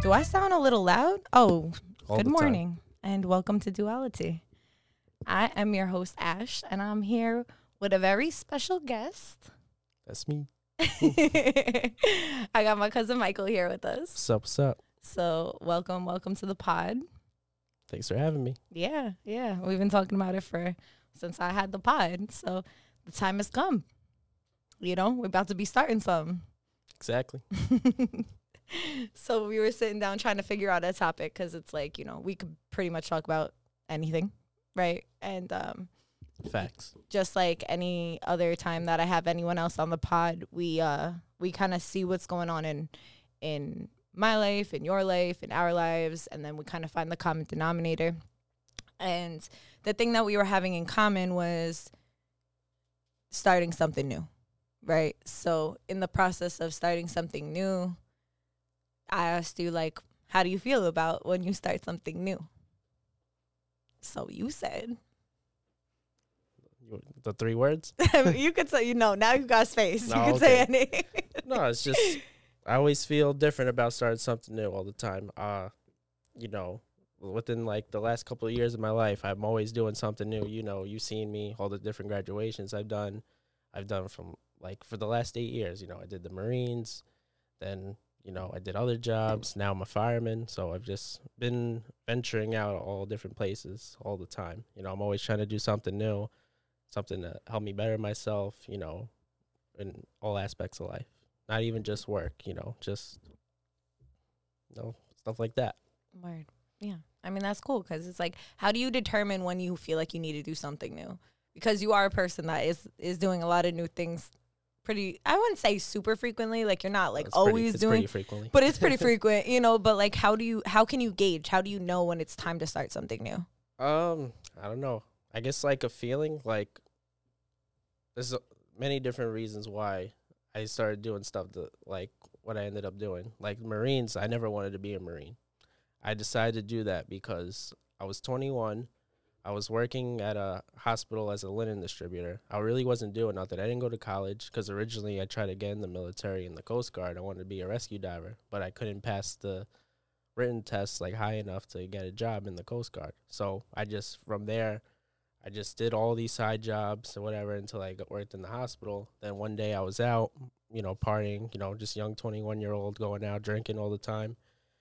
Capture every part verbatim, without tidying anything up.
Do I sound a little loud? Oh, All good the time. morning and welcome to Duality. I am your host, Ash, and I'm here with a very special guest. That's me. I got my cousin Michael here with us. What's up? What's up? So welcome, welcome to the pod. Thanks for having me. Yeah, yeah. We've been talking about it for since I had the pod. So the time has come. You know, we're about to be starting something. Exactly. So we were sitting down trying to figure out a topic because it's like, you know, we could pretty much talk about anything, right? And um, Facts. just like any other time that I have anyone else on the pod, we uh, we kind of see what's going on in in my life, in your life, in our lives, and then we kind of find the common denominator. And the thing that we were having in common was starting something new, right? So in the process of starting something new, I asked you, like, how do you feel about when you start something new? So you said. You- The three words? You could say, you know, now you got space. No, you could say okay. anything. No, it's just I always feel different about starting something new all the time. Uh, you know, within like the last couple of years of my life, I'm always doing something new. You know, you've seen me, all the different graduations I've done. I've done from like for the last eight years. You know, I did the Marines, then you know I did other jobs. Now I'm a fireman, so I've just been venturing out all different places all the time. You know, I'm always trying to do something new, something to help me better myself. You know, in all aspects of life. Not even just work, you know, just, you know, stuff like that. Word. Yeah. I mean, that's cool because it's like, how do you determine when you feel like you need to do something new? Because you are a person that is, is doing a lot of new things pretty, I wouldn't say super frequently. Like, you're not like It's pretty- always it's doing, pretty frequently. but it's pretty frequent, you know, but like, how do you, how can you gauge? How do you know when it's time to start something new? Um, I don't know. I guess like a feeling, like there's a- many different reasons why I started doing stuff that like what I ended up doing. Like Marines, I never wanted to be a Marine. I decided to do that because I was twenty-one. I was working at a hospital as a linen distributor. I really wasn't doing nothing. I didn't go to college because originally I tried to get in the military and the Coast Guard. I wanted to be a rescue diver, but I couldn't pass the written tests like high enough to get a job in the Coast Guard. So I just, from there, I just did all these side jobs or whatever until I got worked in the hospital. Then one day I was out, you know, partying, you know, just young twenty-one-year-old going out drinking all the time.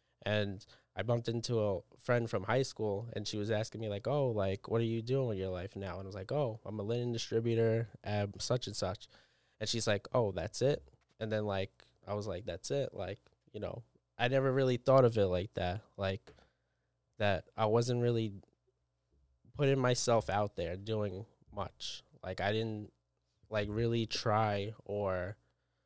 And I bumped into a friend from high school, and she was asking me, like, oh, like, what are you doing with your life now? And I was like, oh, I'm a linen distributor at such and such. And she's like, oh, that's it? And then, like, I was like, that's it? Like, you know, I never really thought of it like that, like, that I wasn't really putting myself out there doing much. Like I didn't like really try or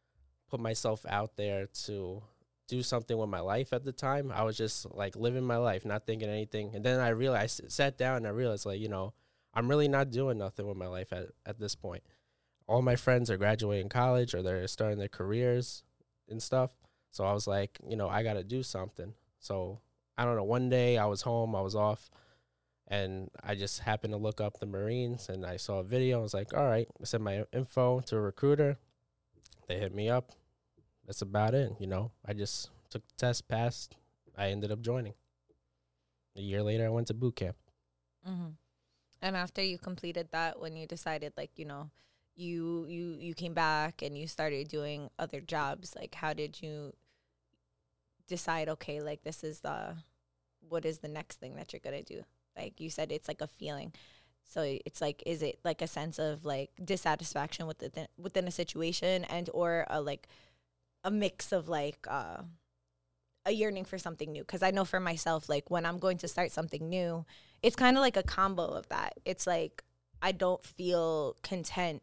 put myself out there to do something with my life at the time. I was just like living my life, not thinking anything. And then I realized, I sat down and I realized like, you know, I'm really not doing nothing with my life at, at this point. All my friends are graduating college or they're starting their careers and stuff. So I was like, you know, I got to do something. So I don't know, one day I was home, I was off. And I just happened to look up the Marines, and I saw a video. I was like, all right. I sent my info to a recruiter. They hit me up. That's about it, you know. I just took the test, passed. I ended up joining. A year later, I went to boot camp. Mm-hmm. And after you completed that, when you decided, like, you know, you, you, you came back and you started doing other jobs, like, how did you decide, okay, like, this is the, what is the next thing that you're going to do? Like you said, it's like a feeling. So it's like, is it like a sense of like dissatisfaction with the, within a situation and or a, like a mix of like uh, a yearning for something new? Because I know for myself, like when I'm going to start something new, it's kind of like a combo of that. It's like I don't feel content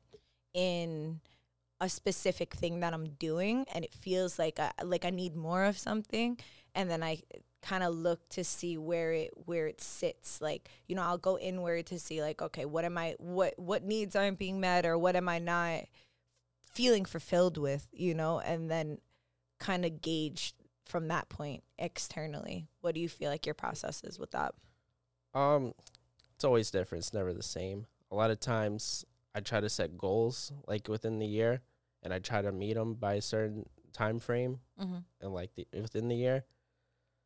in a specific thing that I'm doing, and it feels like I, like I need more of something, and then I kind of look to see where it where it sits. Like, you know, I'll go inward to see like, okay, what am I what what needs aren't being met, or what am I not feeling fulfilled with, you know, and then kind of gauge from that point externally. What do you feel like your process is with that? Um, it's always different. It's never the same. A lot of times I try to set goals like within the year, and I try to meet them by a certain time frame Mm-hmm. and like the, within the year.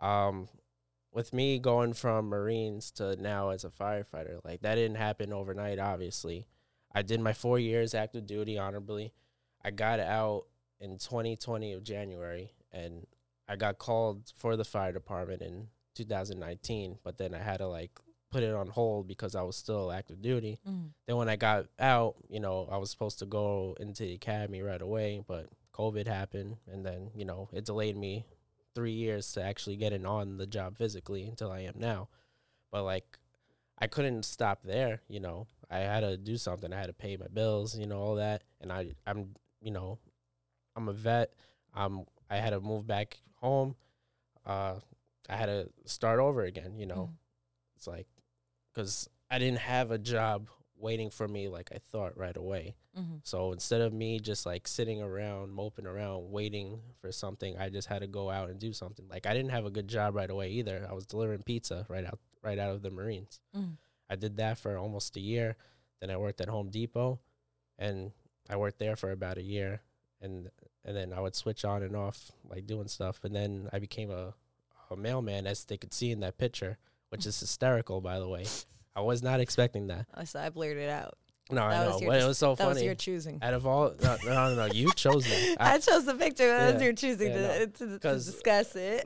Um, with me going from Marines to now as a firefighter, like that didn't happen overnight, obviously. I did my four years active duty honorably. I got out in twenty twenty of January, and I got called for the fire department in two thousand nineteen, but then I had to like put it on hold because I was still active duty. Mm. Then when I got out, you know, I was supposed to go into the academy right away, but COVID happened, and then, you know, it delayed me three years to actually getting on the job physically until I am now. But like, I couldn't stop there, you know. I had to do something. I had to pay my bills, you know, all that. And I, I'm, you know, I'm a vet. Um, I had to move back home. Uh, I had to start over again, you know. Mm. It's like, because I didn't have a job waiting for me like I thought right away. Mm-hmm. So instead of me just like sitting around, moping around, waiting for something, I just had to go out and do something. Like I didn't have a good job right away either. I was delivering pizza right out, right out of the Marines. Mm. I did that for almost a year. Then I worked at Home Depot, and I worked there for about a year. And and then I would switch on and off, like doing stuff. And then I became a, a mailman, as they could see in that picture, which is hysterical, by the way. I was not expecting that. Oh, so I blurred it out. No, that I know. But it was so that funny. That was your choosing. Out of all, no, no, no, no you chose that. I, I chose the picture. That yeah, was your choosing yeah, to, no. to, to discuss it.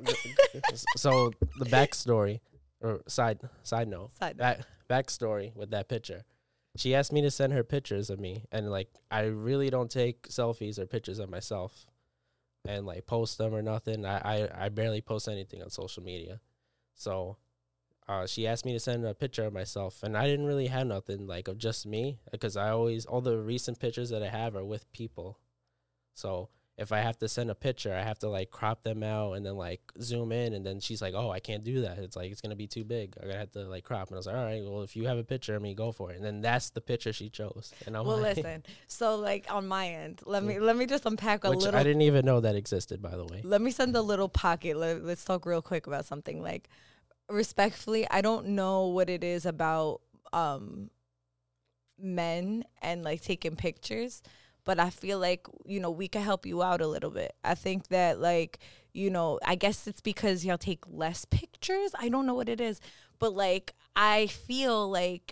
So the backstory, or side side note, side back, backstory with that picture. She asked me to send her pictures of me, and like I really don't take selfies or pictures of myself, and like post them or nothing. I I, I barely post anything on social media, so. Uh, she asked me to send a picture of myself, and I didn't really have nothing like of just me, because I always, all the recent pictures that I have are with people. So if I have to send a picture, I have to like crop them out and then like zoom in, and then she's like, oh, I can't do that. It's like, it's going to be too big. I have to like crop. And I was like, all right, well, if you have a picture of me, go for it. And then that's the picture she chose. And I'm well, like, listen, so like on my end, let me, let me just unpack a Which little. I didn't even know that existed, by the way. Let me send a little pocket. Let, let's talk real quick about something. Like, respectfully, I don't know what it is about um men and like taking pictures, but I feel like, you know, we can help you out a little bit. I think that, like, you know, I guess it's because y'all take less pictures. I don't know what it is, but like I feel like,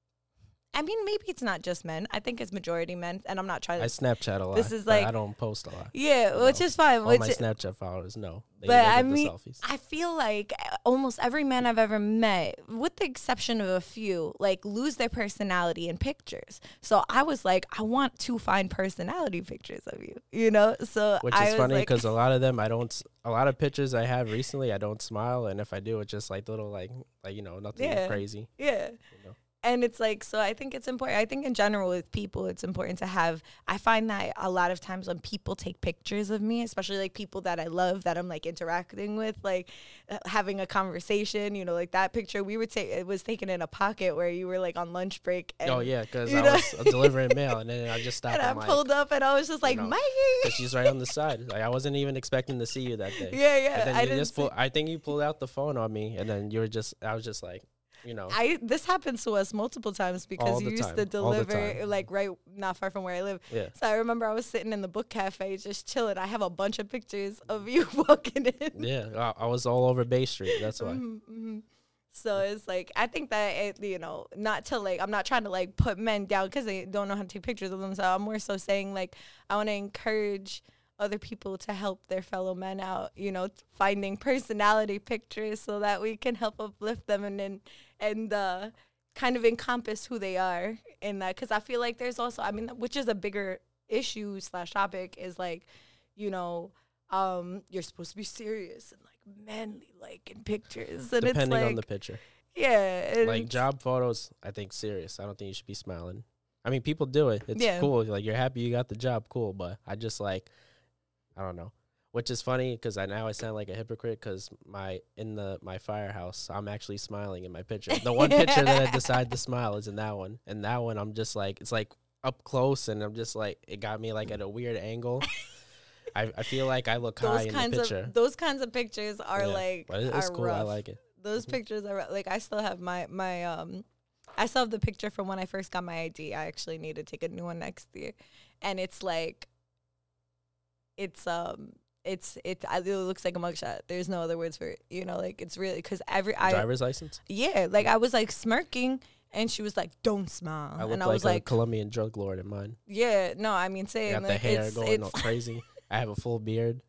I mean, maybe it's not just men. I think it's majority men, and I'm not trying to. I Snapchat a lot. This is like I don't post a lot. Yeah, which know. is fine. All which my Snapchat followers know. They, but they I mean, selfies. I feel like almost every man I've ever met, with the exception of a few, like lose their personality in pictures. So I was like, I want to find personality pictures of you, you know. So which I is was funny because like, a lot of them I don't. A lot of pictures I have recently, I don't smile, and if I do, it's just like little like like you know nothing yeah, crazy. Yeah. You know? And it's like, so I think it's important. I think in general with people, it's important to have, I find that a lot of times when people take pictures of me, especially like people that I love, that I'm like interacting with, like uh, having a conversation, you know, like that picture we would take, it was taken in a pocket where you were like on lunch break. And, oh yeah, because I know? was uh, delivering mail, and then I just stopped. And I like, pulled up and I was just like, you know, Mikey. Because she's right on the side. Like I wasn't even expecting to see you that day. Yeah, yeah. And then I you didn't just pull, I think you pulled out the phone on me, and then you were just, I was just like, you know, I this happens to us multiple times because you used time. to deliver like right not far from where I live. Yeah. So I remember I was sitting in the book cafe just chilling. I have a bunch of pictures of you walking in. Yeah, I, I was all over Bay Street. That's why. Mm-hmm, mm-hmm. So it's like, I think that it, you know, not to like, I'm not trying to like put men down because they don't know how to take pictures of them. So I'm more so saying like, I want to encourage other people to help their fellow men out, you know, finding personality pictures so that we can help uplift them and and, and uh, kind of encompass who they are in that. Because I feel like there's also, I mean, which is a bigger issue slash topic is like, you know, um, you're supposed to be serious and like manly like in pictures. And Depending it's like, on the picture. Yeah. Like job photos, I think serious. I don't think you should be smiling. I mean, people do it. It's yeah. cool. Like you're happy you got the job, cool. But I just like, I don't know, which is funny because I now I sound like a hypocrite because my in the my firehouse I'm actually smiling in my picture. The one picture that I decide to smile is in that one, and that one I'm just like it's like up close, and I'm just like it got me like at a weird angle. I I feel like I look those high in kinds the picture. Of, those kinds of pictures are yeah. like but it's are cool. rough. I like it. Those mm-hmm. pictures are like I still have my my um. I still have the picture from when I first got my I D. I actually need to take a new one next year, and it's like. It's um it's it's it looks like a mugshot. There's no other words for it. You know, like it's really because every I Driver's license. yeah, like I was like smirking, and she was like, "Don't smile," I look and I like was a like, Colombian drug lord in mine. "Yeah, no, I mean, I same." got Like, the hair it's, going it's all crazy. I have a full beard.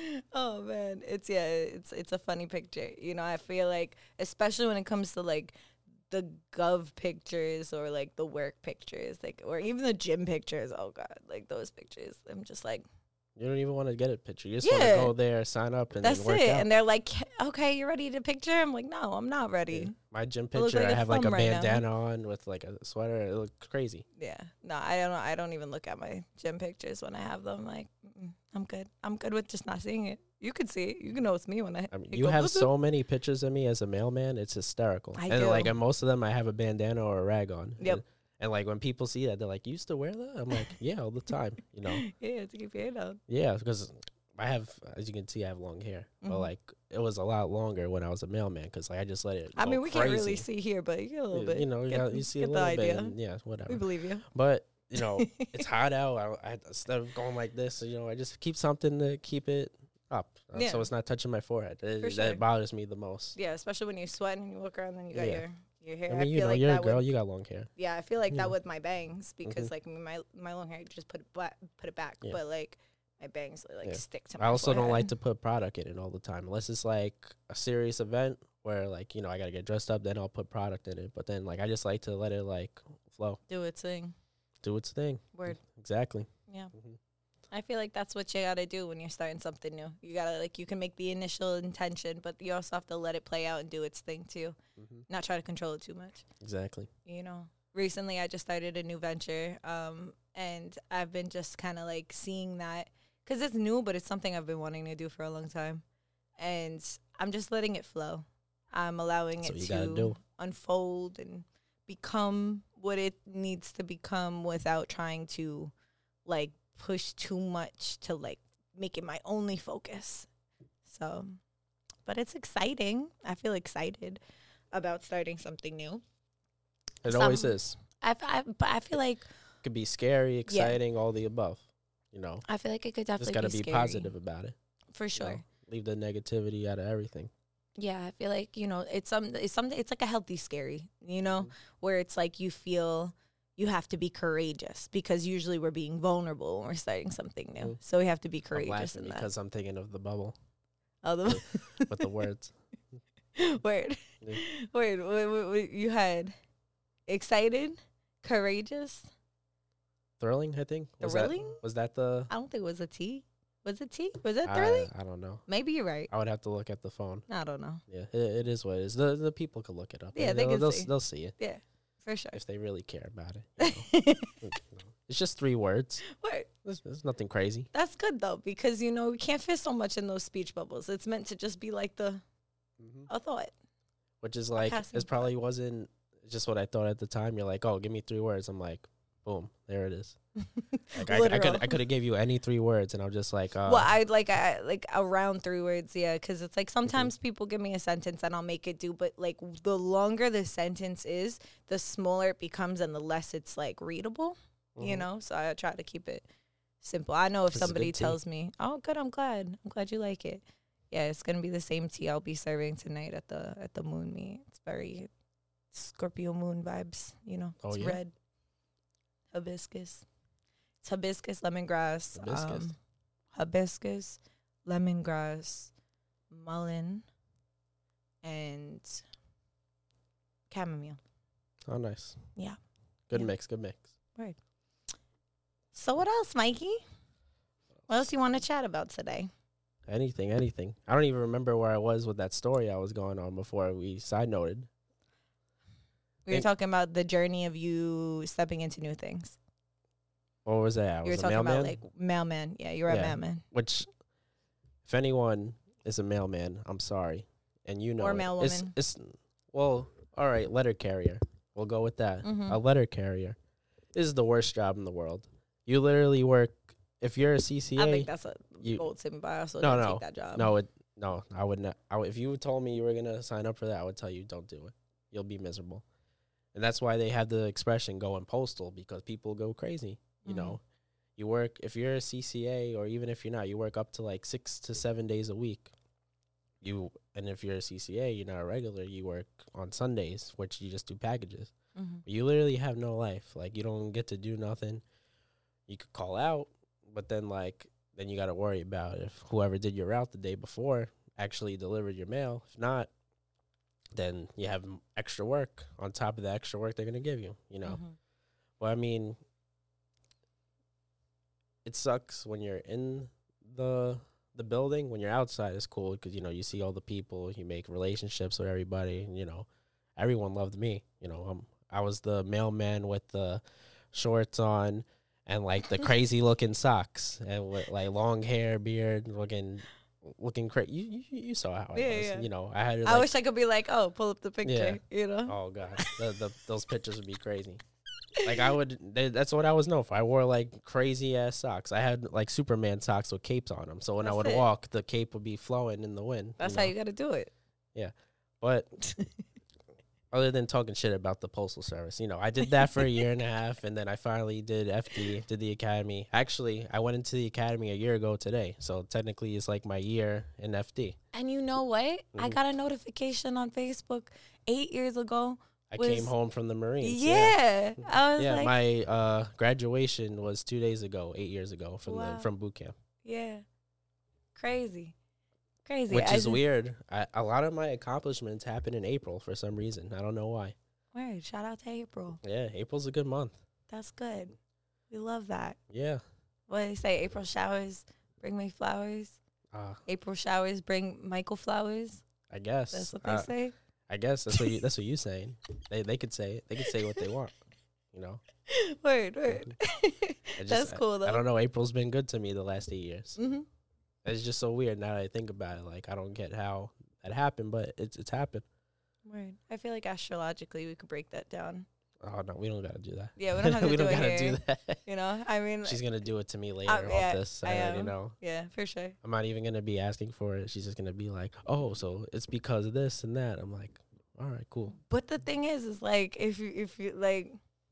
Oh man, it's yeah, it's it's a funny picture. You know, I feel like especially when it comes to like the gov pictures or like the work pictures, like or even the gym pictures. Oh god, like those pictures. I'm just like, You don't even want to get a picture. You just Yeah. want to go there, sign up, and that's then work it. out. And they're like, okay, you ready to picture? I'm like, no, I'm not ready. Yeah. My gym I look picture, like I a have like a thumb right now. bandana on with like a sweater. It looks crazy. Yeah, no, I don't. I don't even look at my gym pictures when I have them. Like, mm, I'm good. I'm good with just not seeing it. You could see it. You can know it's me when I. I mean, it you go have boop, boop. so many pictures of me as a mailman. It's hysterical. I and do. like, and most of them, I have a bandana or a rag on. Yep. And, and like when people see that, they're like, "You used to wear that?" I'm like, "Yeah, all the time." You know. Yeah, to keep your hair down. Yeah, because I have, as you can see, I have long hair. But Mhm. like, it was a lot longer when I was a mailman because like I just let it. I go mean, we can't really crazy. see here, but you get a little You- bit. You know, you, Get- got, you see a get the little bit. idea. And yeah, whatever. We believe you. But you know, it's hot out. I, I instead of going like this, you know, I just keep something to keep it up, uh, Yeah. so it's not touching my forehead. It, For that sure. bothers me the most. Yeah, especially when you're sweating and you look around and you got Yeah. your your hair. I I, mean, you feel know, like you're a that girl. would. You got long hair. Yeah, I feel like Yeah. that with my bangs because Mhm. like my my long hair, you just put it back, put it back, Yeah. but like my bangs like Yeah. stick to my I also don't like forehead. to put product in it all the time, unless it's like a serious event where like you know I gotta get dressed up. Then I'll put product in it. But then like I just like to let it like flow, do its thing. do its thing. Word. Exactly. Yeah. Mhm. I feel like that's what you gotta do when you're starting something new. You gotta like you can make the initial intention, but you also have to let it play out and do its thing too. Mhm. Not try to control it too much. Exactly. You know. Recently I just started a new venture, um, and I've been just kind of like seeing that because it's new, but it's something I've been wanting to do for a long time, and I'm just letting it flow. I'm allowing That's it what you gotta to do. unfold and become what it needs to become without trying to like push too much to like make it my only focus. So, but it's exciting. I feel excited about starting something new. It Some- always is. I, f- I- but I feel like It could be scary, exciting, all the above. You know, I feel like it could just definitely gotta be, be scary, positive about it. for you sure. know? Leave the negativity out of everything. Yeah, I feel like you know it's some it's something it's like a healthy scary, you know, Mhm. where it's like you feel you have to be courageous because usually we're being vulnerable when we're starting something new, Mhm. so we have to be I'm courageous laughing in that. because I'm thinking of the bubble Oh, the with the words. word, Yeah. word. Wait, wait, wait, you had excited, courageous. Thrilling, I think. Was that- Thrilling? Was that the? I don't think it was a T. Was it T? Was it I, thrilling? I don't know. Maybe you're right. I would have to look at the phone. I don't know. Yeah, it, it is what it is. The the people could look it up. Yeah, and they they'll, can they'll, see. they'll see it Yeah, for sure. if they really care about it. you know. You know. It's just three words. Word. There's, there's nothing crazy. That's good though, because you know we can't fit so much in those speech bubbles. It's meant to just be like the a thought. Which is like, passing it probably wasn't just what I thought at the time. You're like, oh, give me three words. I'm like, boom, there it is. Like I, I Literal. could I could have gave you any three words, and I'm just like, uh, Well, I'd like I like around three words, yeah, because it's Mm-hmm. like sometimes people give me a sentence and I'll make it do, but like the longer the sentence is, the smaller it becomes and the less it's like readable, you mhm. know. So I try to keep it simple. I know if This is good somebody tea. tells me, "Oh, good, I'm glad, I'm glad you like it." Yeah, it's gonna be the same tea I'll be serving tonight at the at the moon meet. It's very Scorpio moon vibes, you know. Oh, It's yeah? red hibiscus. It's hibiscus, lemongrass, Hibiscus. um, hibiscus, lemongrass, mullein, and chamomile. Oh, nice. Yeah. Good Yeah. mix. Good mix. So what else, Mikey? What else you want to chat about today? Anything, anything. I don't even remember where I was with that story I was going on before we side noted. We were Think- talking about the journey of you stepping into new things. What was that? I You were was a talking mailman. about like mailman. Yeah, you're a Yeah. mailman. Which, if anyone is a mailman, I'm sorry, and you know Or it. It's, mailwoman. it's well, all right, letter carrier. We'll go with that. Mhm. A letter carrier is the worst job in the world. You literally work. If you're a C C A, I think that's a you- bold statement, but I also No, didn't no, take that job. no, it, no, I would not. I would, if you told me you were gonna sign up for that, I would tell you don't do it. You'll be miserable, and that's why they have the expression "going postal" because people go crazy. You Mhm. know, You work, if you're a C C A or even if you're not, you work up to like six to seven days a week. You and if you're a C C A, you're not a regular. You work on Sundays, which you just do packages. Mm-hmm. You literally have no life. Like you don't get to do nothing. You could call out, but then like then you got to worry about if whoever did your route the day before actually delivered your mail. If not, then you have m- extra work on top of the extra work they're gonna give you. You know. Mm-hmm. Well, I mean, it sucks when you're in the the building. When you're outside, it's cool because you know you see all the people, you make relationships with everybody, and you know everyone loved me. You know, um, I was the mailman with the shorts on and like the crazy looking socks and with like long hair, beard, looking looking crazy. You, you you saw how I Yeah, was. yeah. You know, I had. I Like, wish I could be like, oh, pull up the picture. You know. oh god, the, the, those pictures would be crazy. Like I would, they, that's what I was known for. I wore like crazy ass socks. I had like Superman socks with capes on them. So when That's I would it. walk, the cape would be flowing in the wind. That's you how know? you got to do it. But other than talking shit about the postal service, you know, I did that for a year and a half, and then I finally did F D, did the academy. Actually, I went into the academy a year ago today, so technically it's like my year in F D. And you know what? Mm-hmm. I got a notification on Facebook eight years ago. I Was- came home from the Marines. Yeah, I was Yeah, like, my uh, graduation was two days ago, eight years ago from Wow. the from boot camp. yeah, crazy, crazy. Which I is just- weird. I, a lot of my accomplishments happen in April for some reason. I don't know why. Word, shout out to April. Yeah, April's a good month. That's good. We love that. Yeah. What do they say? April showers bring me flowers. Uh, April showers bring Michael flowers. I guess. That's what they Uh, say. I guess that's what you that's what you saying. They they could say it. They could say what they want. You know. Word, word. I just- That's cool though. I, I don't know. April's been good to me the last eight years. Mm-hmm. It's just so weird now that I think about it. Like I don't get how that happened, but it's it's happened. Word. I feel like astrologically we could break that down. Oh no, we don't gotta do that. Yeah, we don't have to we do don't it gotta here. do that. You know, I mean, She's gonna do it to me later Um, off yeah, this. I I already am. know. yeah, for sure. I'm not even gonna be asking for it. She's just gonna be like, "Oh, so it's because of this and that." I'm like, "All right, cool." But the thing is, is like if you if you like,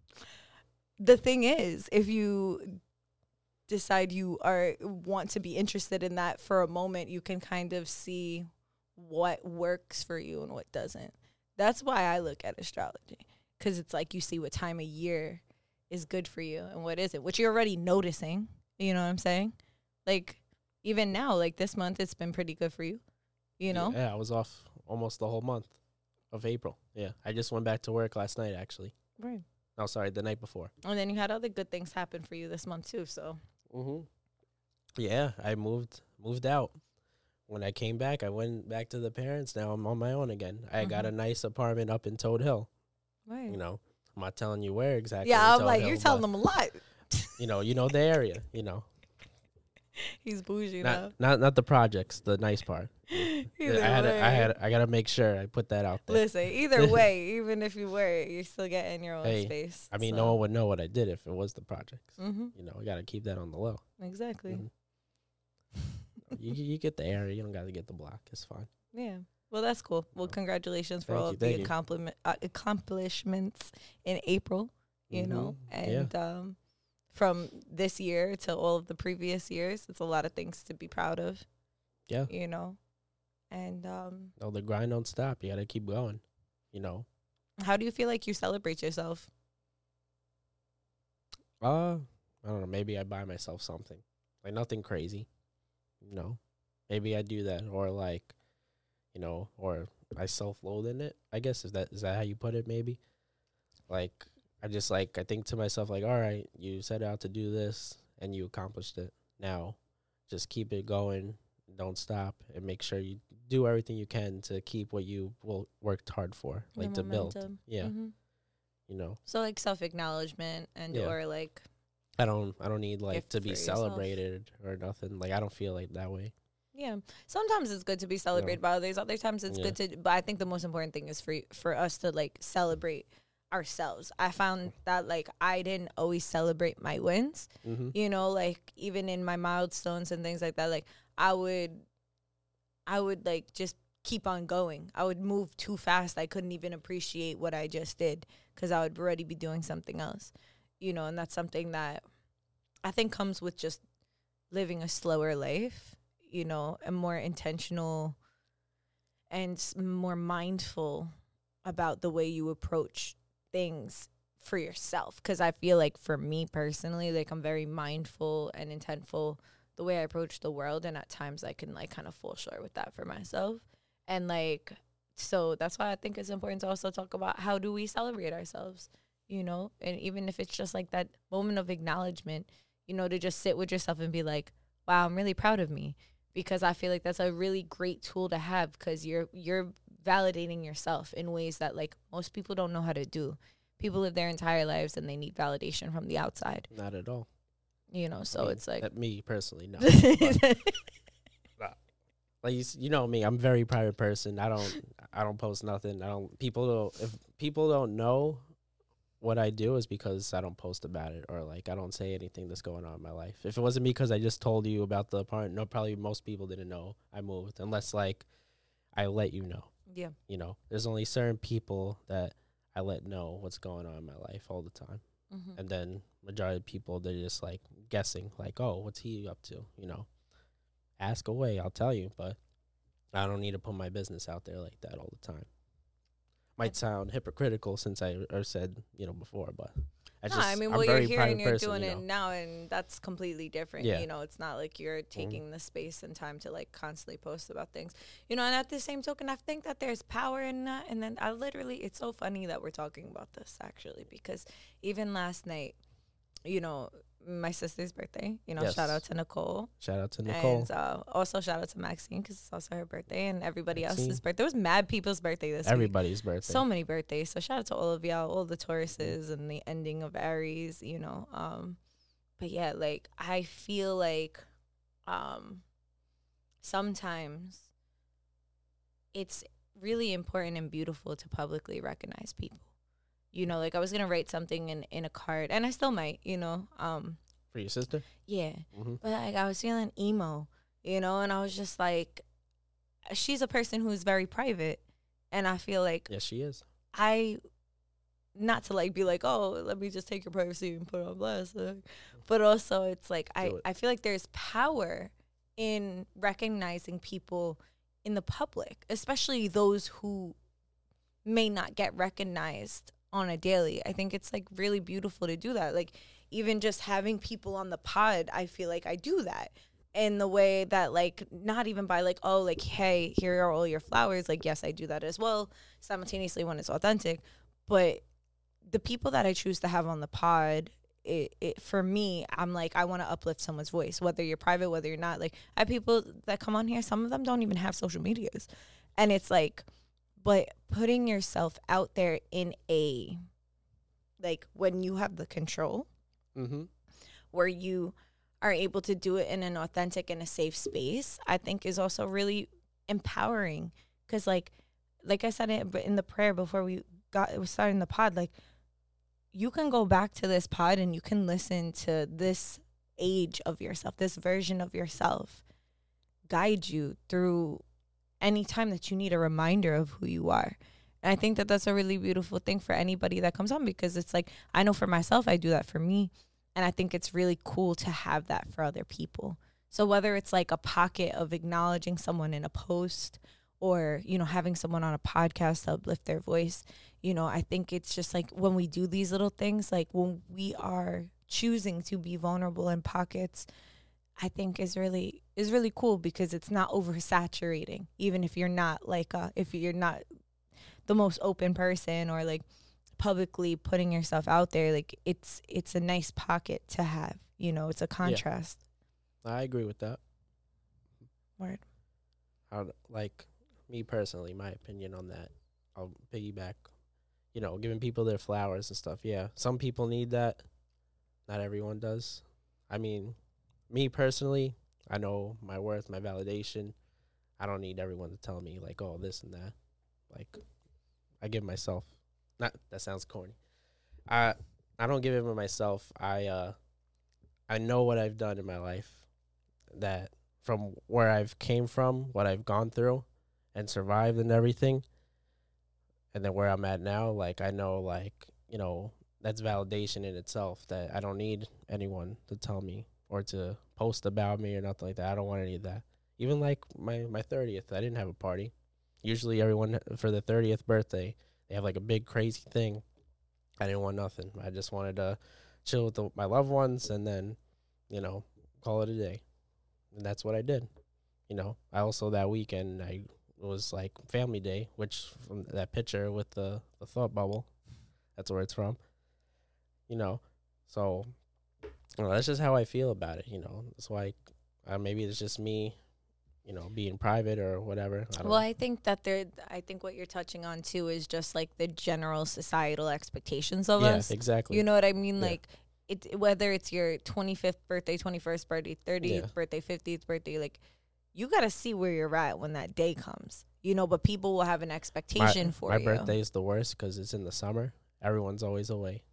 the thing is, if you decide you are want to be interested in that for a moment, you can kind of see what works for you and what doesn't. That's why I look at astrology, because it's like you see what time of year is good for you and what isn't, which you're already noticing. You know what I'm saying? Like even now, like this month, it's been pretty good for you. You know? Yeah, I was off almost the whole month of April. Yeah, I just went back to work last night actually. Right. No, sorry, the night before. And then you had other good things happen for you this month too. So Mm-hmm. Yeah, I moved moved out. When I came back, I went back to the parents. Now I'm on my own again. I got Mhm. a nice apartment up in Toad Hill. right. You know, I'm not telling you where exactly. yeah, in I'm Toad like, Hill, you're telling but, them a lot. You know, you know the area. You know, He's bougie not now. not not the projects. The nice part. Either I had to, I way. had I gotta make sure I put that out there. Listen, either way, even if you wear it, you're still getting your own Hey, space. I mean, so. no one would know what I did if it was the projects. Mm-hmm. You know, I gotta keep that on the low. Exactly. Mhm. you you get the area. You don't gotta get the block. It's fine. Yeah. Well, that's cool. Well, congratulations for Thank all you, of the thank you. accomplishment, uh, accomplishments in April, you know, Mhm. Yeah. and um, from this year to all of the previous years, it's a lot of things to be proud of, Yeah. you know. And um, No, the grind don't stop. You gotta keep going. You know. how do you feel like you celebrate yourself? Uh, I don't know. Maybe I buy myself something, like nothing crazy. You know, maybe I do that, or like, you know, or I self-loathe in it. I guess is that is that how you put it? Maybe, like I just like I think to myself like, all right, you set out to do this and you accomplished it. Now, just keep it going. Don't stop, and make sure you do everything you can to keep what you will worked hard for, Your like to build. momentum. Yeah, Mhm. you know. So like self acknowledgement and Yeah. or like I don't I don't need like Gift to be for yourself. celebrated or nothing. Like I don't feel like that way. yeah. Sometimes it's good to be celebrated by others. Other times it's Yeah. good to. But I think the most important thing is for for us to like celebrate ourselves. I found that like I didn't always celebrate my wins. Mm-hmm. You know, like even in my milestones and things like that. Like I would, I would like just keep on going. I would move too fast. I couldn't even appreciate what I just did because I would already be doing something else. You know, and that's something that I think comes with just living a slower life, you know, a more intentional and s- more mindful about the way you approach things for yourself. Because I feel like for me personally, like I'm very mindful and intentful the way I approach the world, and at times I can like kind of fall short with that for myself. And like, so that's why I think it's important to also talk about how do we celebrate ourselves, you know, and even if it's just like that moment of acknowledgement, you know, to just sit with yourself and be like, wow, I'm really proud of me, because I feel like that's a really great tool to have, because you're you're validating yourself in ways that like most people don't know how to do. People live their entire lives and they need validation from the outside, Not at all. you know. So I mean, it's like that me personally, no. But, nah. Like you, s- you know me, I'm a very private person. I don't I don't post nothing. I don't people don't if people don't know what I do is because I don't post about it, or like I don't say anything that's going on in my life. If it wasn't because I just told you about the apartment, no, probably most people didn't know I moved unless like I let you know. yeah. You know, there's only certain people that I let know what's going on in my life all the time. Mm-hmm. And then majority of people, they're just like guessing, like, oh, what's he up to? You know, ask away, I'll tell you, but I don't need to put my business out there like that all the time. Might sound hypocritical since I or said, you know, before, but I No, just, I mean, I'm well, you're very here private and you're person, doing you it know. now, and that's completely different. Yeah. You know, it's not like you're taking the space and time to like constantly post about things. You know, and at the same token, I think that there's power in that. And then I literally, it's so funny that we're talking about this actually, because even last night, you know, my sister's birthday, you know, Yes. shout out to Nicole. Shout out to Nicole. And uh, also shout out to Maxine, because it's also her birthday, and everybody Maxine. else's birthday. There was mad people's birthday this week. Everybody's birthday. So many birthdays. So shout out to all of y'all, all the Tauruses and the ending of Aries, you know. Um, but yeah, like I feel like um, sometimes it's really important and beautiful to publicly recognize people. You know, like I was gonna write something in, in a card, and I still might, you know. Um, For your sister? yeah, Mm-hmm. but like I was feeling emo, you know, and I was just like, she's a person who's very private, and I feel like Yes, she is. I, not to like be like, oh, let me just take your privacy and put it on blast, like, but also it's like I, it. I feel like there's power in recognizing people in the public, especially those who may not get recognized on a daily. I think it's like really beautiful to do that. Like even just having people on the pod, I feel like I do that in the way that like not even by like, oh, like, hey, here are all your flowers. Like, yes, I do that as well simultaneously when it's authentic. But the people that I choose to have on the pod, it, it for me, I'm like, I want to uplift someone's voice, whether you're private, whether you're not. Like I have people that come on here, some of them don't even have social medias. And it's like, but putting yourself out there in a, like when you have the control, Mm-hmm. where you are able to do it in an authentic and a safe space, I think is also really empowering. Because like, like I said in, in the prayer before we got, was starting the pod, like you can go back to this pod and you can listen to this age of yourself, this version of yourself guide you through any time that you need a reminder of who you are. And I think that that's a really beautiful thing for anybody that comes on, because it's like, I know for myself, I do that for me. And I think it's really cool to have that for other people. So whether it's like a pocket of acknowledging someone in a post, or, you know, having someone on a podcast to uplift their voice, you know, I think it's just like when we do these little things, like when we are choosing to be vulnerable in pockets, I think is really is really cool, because it's not oversaturating. Even if you're not like uh if you're not the most open person, or like publicly putting yourself out there, like it's it's a nice pocket to have. You know, it's a contrast. I agree with that. Word. I, like me personally, my opinion on that, I'll piggyback. You know, giving people their flowers and stuff. Yeah, some people need that. Not everyone does. I mean, me personally, I know my worth, my validation. I don't need everyone to tell me like, oh, this and that. Like, I give myself. Not that sounds corny. I I don't give it to myself. I uh, I know what I've done in my life. That from where I've came from, what I've gone through, and survived and everything, and then where I'm at now. Like I know, like you know, that's validation in itself that I don't need anyone to tell me or to post about me or nothing like that. I don't want any of that. Even like my, my thirtieth, I didn't have a party. Usually everyone for the thirtieth birthday, they have like a big crazy thing. I didn't want nothing. I just wanted to chill with the, my loved ones and then, you know, call it a day. And that's what I did. You know, I also that weekend, I it was like family day, which from that picture with the, the thought bubble, that's where it's from. You know, so you know, that's just how I feel about it. You know, it's like uh, maybe it's just me, you know, being private or whatever. I don't Well, know. I think that there, I think what you're touching on too is just like the general societal expectations of Yeah, us. exactly. You know what I mean? Yeah. Like, it whether it's your twenty-fifth birthday, twenty-first birthday, thirtieth Yeah. birthday, fiftieth birthday, like, you got to see where you're at when that day comes. You know, but people will have an expectation my, for my you. birthday is the worst because it's in the summer. Everyone's always away.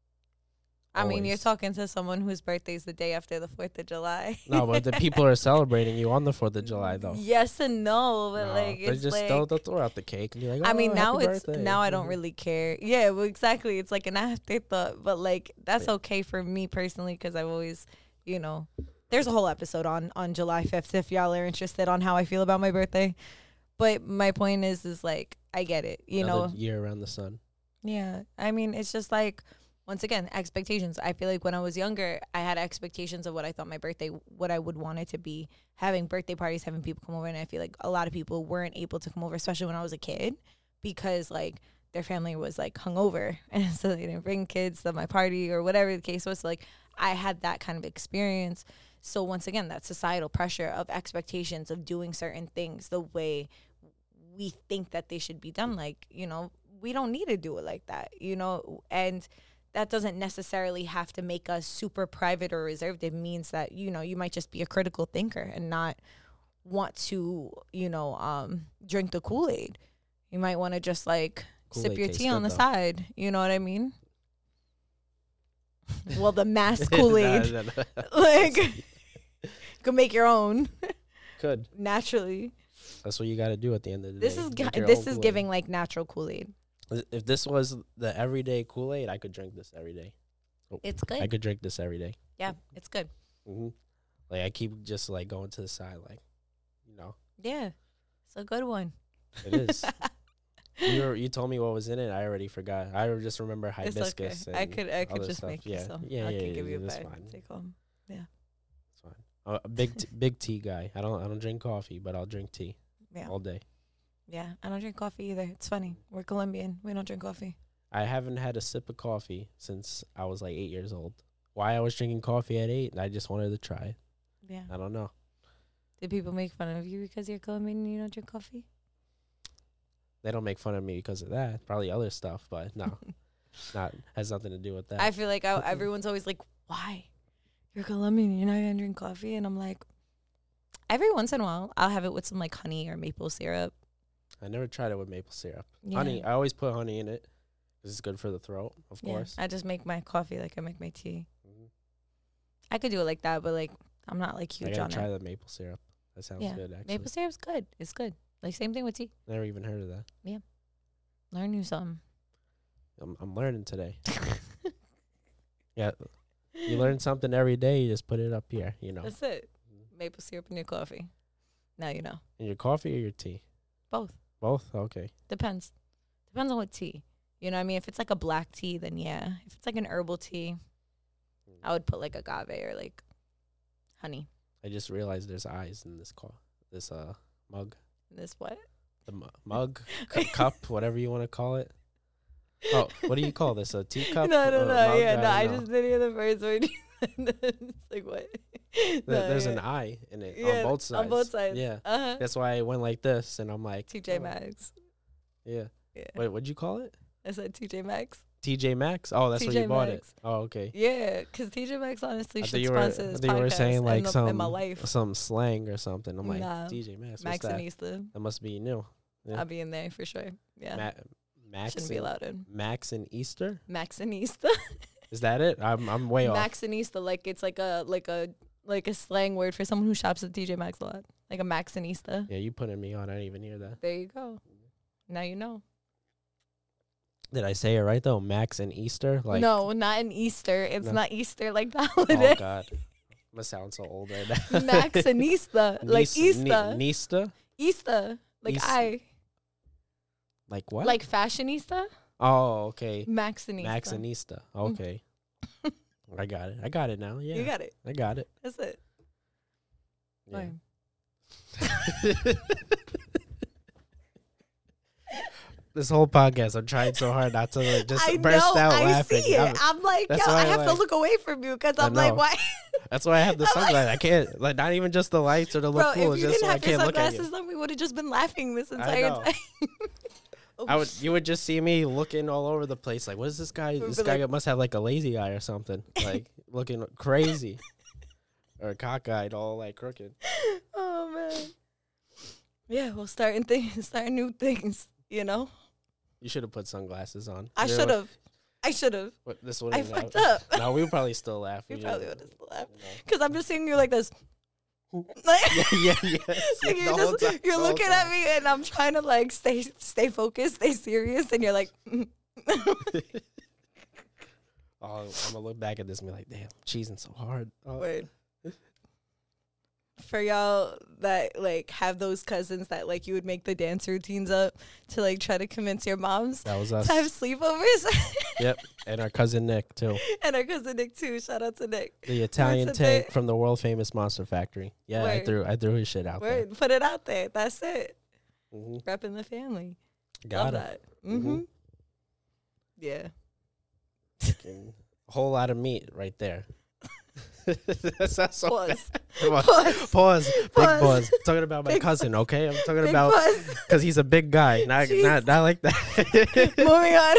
I mean, you're Always. talking to someone whose birthday is the day after the fourth of July. No, but the people are celebrating you on the fourth of July, though. Yes and no, but No, like they it's just like they'll, they'll throw out the cake and be like, oh, I mean, now happy it's birthday. now I don't Mhm. really care. Yeah, well, exactly. It's like an afterthought, but like that's Yeah. okay for me personally because I've always, you know, there's a whole episode on on July fifth if y'all are interested on how I feel about my birthday. But my point is, is like I get it, you Another know. year around the sun. Yeah, I mean, it's just like once again expectations. I feel like when I was younger, I had expectations of what I thought my birthday, what I would want it to be. Having birthday parties, having people come over, and I feel like a lot of people weren't able to come over, especially when I was a kid, because like their family was like hungover, and so they didn't bring kids to my party or whatever the case was. So, like I had that kind of experience. So once again, that societal pressure of expectations of doing certain things the way we think that they should be done. Like, you know, we don't need to do it like that, you know, and that doesn't necessarily have to make us super private or reserved. It means that, you know, you might just be a critical thinker and not want to, you know, um, drink the Kool-Aid. You might want to just like Kool-Aid sip your tastes tea on good, the though. side. You know what I mean? Well, the mass Kool-Aid, Nah, nah, nah. like, you can make your own Could. naturally. That's what you got to do at the end of the This day. is Make gi- your this own is Kool-Aid. giving like natural Kool-Aid. If this was the everyday Kool-Aid, I could drink this every day. It's good. I could drink this every day. Yeah, it's good. hmm Like I keep just like going to the side, like, you know, Yeah, it's a good one. it is. you were, you told me what was in it. I already forgot. I just remember It's hibiscus. okay. I and could I could other just stuff. make yeah. you some. Yeah, I yeah, could yeah, give you yeah, a that's bag. fine. Take home. It's fine. Uh, a big t- big tea guy. I don't I don't drink coffee, but I'll drink tea Yeah, all day. yeah. I don't drink coffee either. It's funny. We're Colombian. We don't drink coffee. I haven't had a sip of coffee since I was like eight years old. Why I was drinking coffee at eight? I just wanted to try it. Yeah. I don't know. Did people make fun of you because you're Colombian and you don't drink coffee? They don't make fun of me because of that. Probably other stuff, but no, not has nothing to do with that. I feel like I, everyone's always like, "Why? You're Colombian. You're not gonna drink coffee?" And I'm like, every once in a while, I'll have it with some like honey or maple syrup. I never tried it with maple syrup. Yeah. Honey, I always put honey in it. 'Cause it's good for the throat, of Yeah, course. I just make my coffee like I make my tea. Mhm. I could do it like that, but like I'm not like I huge gotta on try it. the maple syrup. That sounds Yeah. good, actually. Maple syrup's good. It's good. Like same thing with tea. Never even heard of that. Learn you something. I'm, I'm learning today. Yeah, you learn something every day. You just put it up here, you know. That's it. Maple syrup in your coffee. Now you know. In your coffee or your tea? Both. Both? Okay. Depends. Depends on what tea. You know what I mean? If it's like a black tea, then yeah. If it's like an herbal tea, I would put like agave or like honey. I just realized there's eyes in this co- this uh mug. This what? The mu- mug, cu- cup, whatever you want to call it. Oh, what do you call this? A teacup? no, no, Uh, no. mug? Yeah, I no. I don't know. just didn't hear the first word. It's like what? There- No, there's yeah. an eye in it Yeah, on both sides. On both sides. Yeah. Uh huh. That's why I went like this, and I'm like T J oh, Maxx. Yeah. Yeah. Wait, what'd you call it? I said T J Maxx. T J Maxx? Oh, that's where T J you bought Maxx. it. Oh, okay. Yeah, because T J Maxx honestly I thought should you were, I sponsor this thought you were podcast saying like in, the, some in my life. some slang or something. I'm like Nah. T J Maxx. What's that? Maxinista. That must be new. Yeah. I'll be in there for sure. Yeah. Ma- Max Shouldn't be and, allowed in. Max and Easter? Maxinista. Is that it? I'm I'm way off. Maxinista, like it's like a like a like a slang word for someone who shops at T J Maxx a lot. Like a Maxinista. Yeah, you putting me on. I didn't even hear that. There you go. Now you know. Did I say it right though? Max and Easter? Like no, not an Easter. It's No. not Easter like the Oh holiday. God. I'm gonna sound so old right now. Max and Easter. Like Nis- Easter. Ni- Nista? Easter. Like East- I. Like what? Like fashionista. Oh, okay. Max and Easter. Max and Nista. Okay. I got it. I got it now. Yeah. You got it. I got it. That's it. Yeah. Fine. This whole podcast, I'm trying so hard not to like, just I burst know, out I laughing. see it. I'm- I'm, like, yo, that's I why I have to like- look away from you because I I'm like, know. why? That's why I have the I'm like- sunglasses. I can't, like, not even just the lights or the look Bro, cool. if It's you just didn't so I have your can't look at you. sunglasses on, we would have just been laughing this I entire know. time. Oh, I would, you would just see me looking all over the place. Like, what is this guy? We'd This be guy like- must have like a lazy eye or something. Like, looking crazy, or cockeyed, all like crooked. Oh man. Yeah, well, starting things, starting new things. You know, You should have put sunglasses on. I You know should what- have. I should have. What, this would I have fucked up. No, we would probably still laugh. You We probably didn't- would have laughed no. because I'm just seeing you like this. Like, Yeah, yeah, yes. like The you're whole just time- you're the whole looking time. at me and I'm trying to like stay stay focused, stay serious, and you're like. Oh, I'm gonna look back at this and be like, damn, cheesing so hard. Oh. Word. For y'all that like have those cousins that like you would make the dance routines up to like try to convince your moms That was to us. have sleepovers. Yep, and our cousin Nick too, And our cousin Nick too. Shout out to Nick. the Italian Word to tank the- from the world famous Monster Factory. Yeah, I Word. threw I threw his shit out Word. Put it out there. That's it. there. hmm Repping the family. Got Love it. that. Mm-hmm. Mhm. Yeah. Fucking A whole lot of meat right there. That's not so bad. Pause. Come on. Pause. Pause. Big Pause. pause. Talking about my Big cousin, okay? I'm talking Big about pause. because he's a big guy, not Jeez. not not like that. Moving on.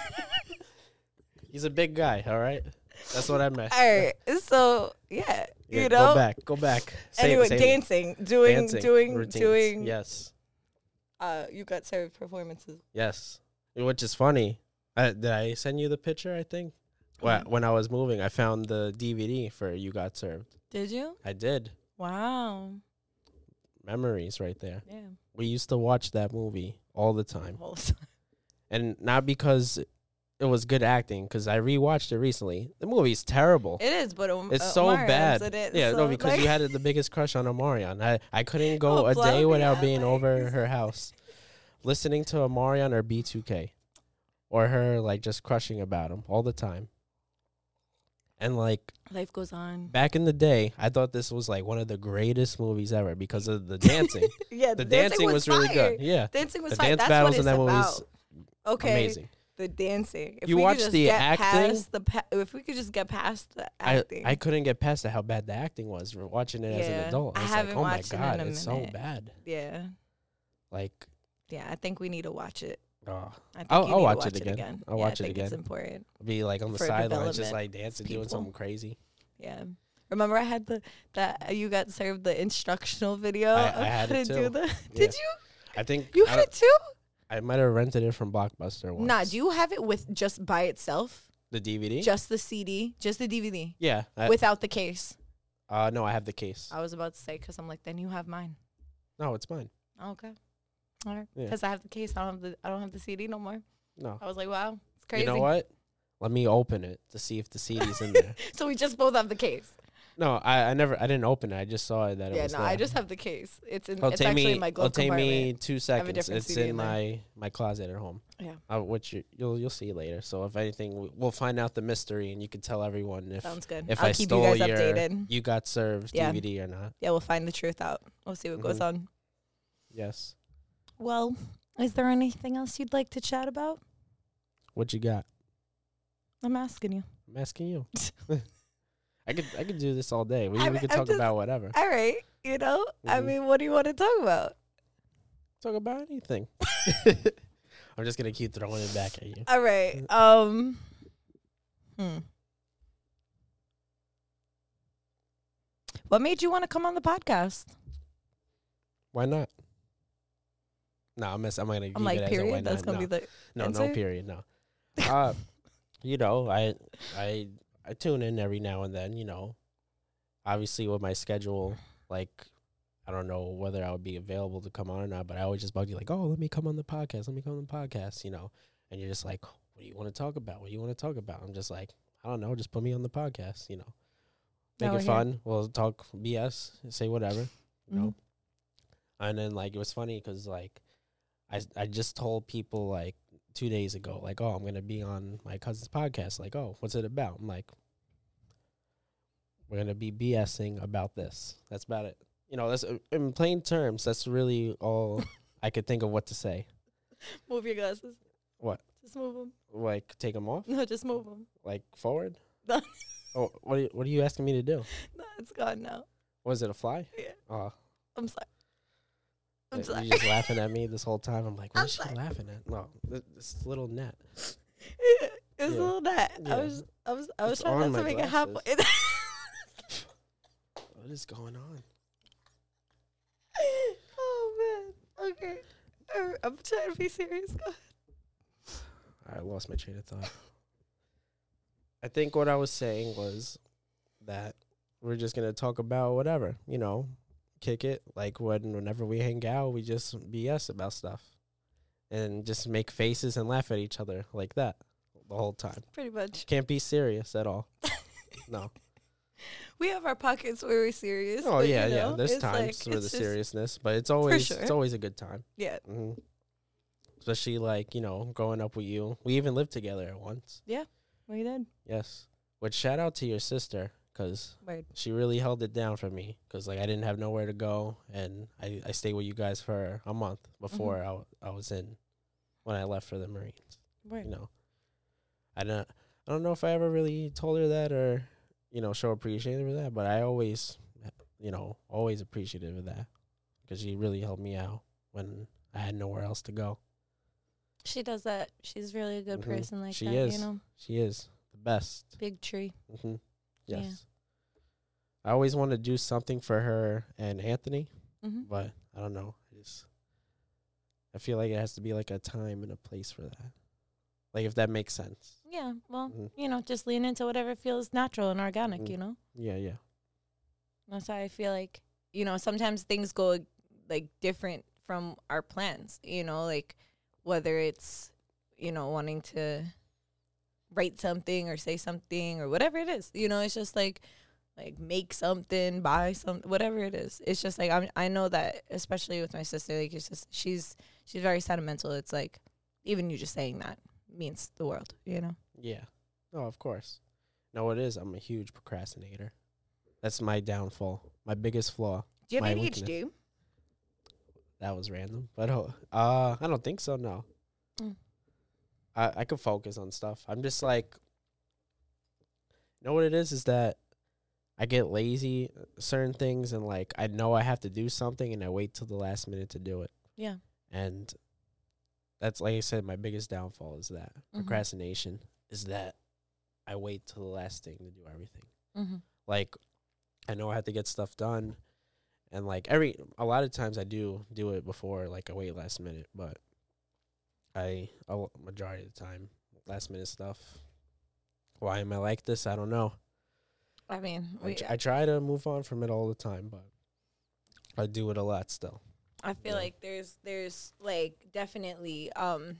He's a big guy. All right, that's what I meant. All right. So yeah, Yeah, you know. go back, go back. Save, Anyway, save it. dancing, doing, Dancing doing, routines. doing. Yes, Uh, you got served performances. yes. Which is funny. I, did I send you the picture? I think. When, when I was moving, I found the D V D for You Got Served. Did you? I did. Wow. Memories right there. Yeah. We used to watch that movie all the time. Whole time. And not because it was good acting, because I rewatched it recently. The movie's terrible. It is, but um, It's uh, so Omarion bad. said it, Yeah, so, no, because like, you had the biggest crush on Amarion. I, I couldn't go Oh, a day Flavia, without being like- over her house, listening to Amarion or B two K, or her like just crushing about him all the time. And like life goes on. back in the day, I thought this was like one of the greatest movies ever because of the dancing. Yeah, The dancing was really fire. good. Yeah, Dancing was the fine. dance That's battles what in it's that movie about. is Okay, amazing. the dancing. If You we could watch just the get acting? Past the pa- if we could just get past the I, acting. I couldn't get past it, how bad the acting was. We're watching it as an Yeah, adult. I I was haven't like, oh my watched it in god, a it's so minute. bad. yeah, Like, yeah. I think we need to watch it. oh, I think I'll- you I'll need watch to it watch it again. again. I'll yeah, watch I it think It's again. important. be like on the For sidelines, just development. like dancing, doing people. something crazy. Yeah. Remember, I had the that you got served the instructional video I- of I had how it to too. do the. Yeah. Did you? I think You I, had don't- it too? I might have rented it from Blockbuster once. Nah. Do you have it with just by itself, the D V D? just the C D, just the D V D, yeah. I, without the case? uh, no, I have the case. I was about to say because I'm like, then you have mine. No, it's mine. Okay. All right. Yeah. Because I have the case. I don't have the. I don't have the C D no more. No. I was like, wow, it's crazy. You know what? Let me open it to see if the C D's in there. So we just both have the case. No, I, I never, I didn't open it. I just saw it that it Yeah. was No, there. I just have the case. It's in. It'll It's take actually me. in my It'll glove take me compartment. two have a seconds. different It's C D in in there. my my closet at home. Yeah. Uh, which you, you'll you'll see later. So if anything, we- we'll find out the mystery, and you can tell everyone if Sounds good. if I'll I keep stole you guys your updated. You Got Served Yeah. D V D or not. Yeah, we'll find the truth out. We'll see what goes Mhm. on. Yes. Well, is there anything else you'd like to chat about? What you got? I'm asking you. I'm asking you. I could I could do this all day. We I'm- we could I'm talk just- about whatever. All right. You know, I Mhm. mean, what do you want to talk about? Talk about anything. I'm just gonna keep throwing it back at you. All right. Um. Hmm. What made you want to come on the podcast? Why not? No, I'm mess- I'm gonna. I'm keep like, it as a why period. That's not. gonna no. be the no, answer? no period, no. Uh, you know, I I I tune in every now and then. You know, obviously with my schedule, like I don't know whether I would be available to come on or not, but I always just bug you like, oh, let me come on the podcast. Let me come on the podcast. You know, and you're just like, what do you want to talk about? What do you want to talk about? I'm just like, I don't know. Just put me on the podcast, you know. Make Oh, it yeah. fun. We'll talk B S, say whatever, you know. Mhm. And then, like, it was funny because, like, I, I just told people, like, two days ago, like, oh, I'm going to be on my cousin's podcast. Like, oh, what's it about? I'm like, we're going to be BSing about this. That's about it. You know, that's in plain terms, that's really all I could think of what to say. Move your glasses. What? Just move them. Like, take them off? No, just move them. Like, forward? No. Oh, what are, you, what are you asking me to do? No, it's gone now. Was it a fly? Yeah. Oh, I'm sorry. I'm you sorry. just laughing at me this whole time. I'm like, what I'm is she sorry. laughing at? No, th- this little net. It was Yeah. a little that. Yeah. I was, I was, I was It's trying on not to my make it halfway. What is going on? Oh man. Okay. Uh, I'm trying to be serious. Go ahead. I lost my train of thought. I think what I was saying was that we're just gonna talk about whatever, you know, kick it. Like when whenever we hang out, we just B S about stuff, and just make faces and laugh at each other like that the whole time. Pretty much. Can't be serious at all. No. We have our pockets where we're serious. Oh but, yeah, you know, yeah. There's it's times like, for the it's just- seriousness, but it's always sure. it's always a good time. Yeah. hmm Especially like you know, growing up with you. We even lived together at once. We did. Yes. Which shout out to your sister because Word. she really held it down for me because like I didn't have nowhere to go and I, I stayed with you guys for a month before Mhm. I, w- I was in when I left for the Marines. Word. You know, I don't I don't know if I ever really told her that or you know show appreciation for that, but I always you know always appreciative of that because she really helped me out when I had nowhere else to go. She does that. She's really a good Mhm. person like She that, is. you know? She is the best. Big tree. hmm Yeah. Yes. I always want to do something for her and Anthony, Mm-hmm. but I don't know. I just I feel like it has to be like a time and a place for that. Like if that makes sense. Yeah, well, Mhm. you know, just lean into whatever feels natural and organic, Mhm. you know? Yeah, yeah. That's why I feel like, you know, sometimes things go like different from our plans, you know, like whether it's, you know, wanting to write something or say something or whatever it is, you know, it's just like, like make something, buy something, whatever it is. It's just like, I'm, I know that, especially with my sister, like it's just, she's, she's very sentimental. It's like, even you just saying that means the world, you know? Yeah. No, of course. No, it is. I'm a huge procrastinator. That's my downfall. My biggest flaw. Do you have My A D H weakness. D? That was random. But uh, uh I don't think so, no. Mm. I I could focus on stuff. I'm just like you know what it is is that I get lazy uh, certain things and like I know I have to do something and I wait till the last minute to do it. Yeah. And that's like I said, my biggest downfall is that Mhm. procrastination is that I wait till the last thing to do everything. Mm-hmm. Like I know I have to get stuff done, and like every a lot of times I do do it before like I wait last minute, but I a majority of the time last minute stuff. Why am I like this? I don't know. I mean, I, we, tr- I try to move on from it all the time, but I do it a lot still. I feel Yeah. like there's there's like definitely um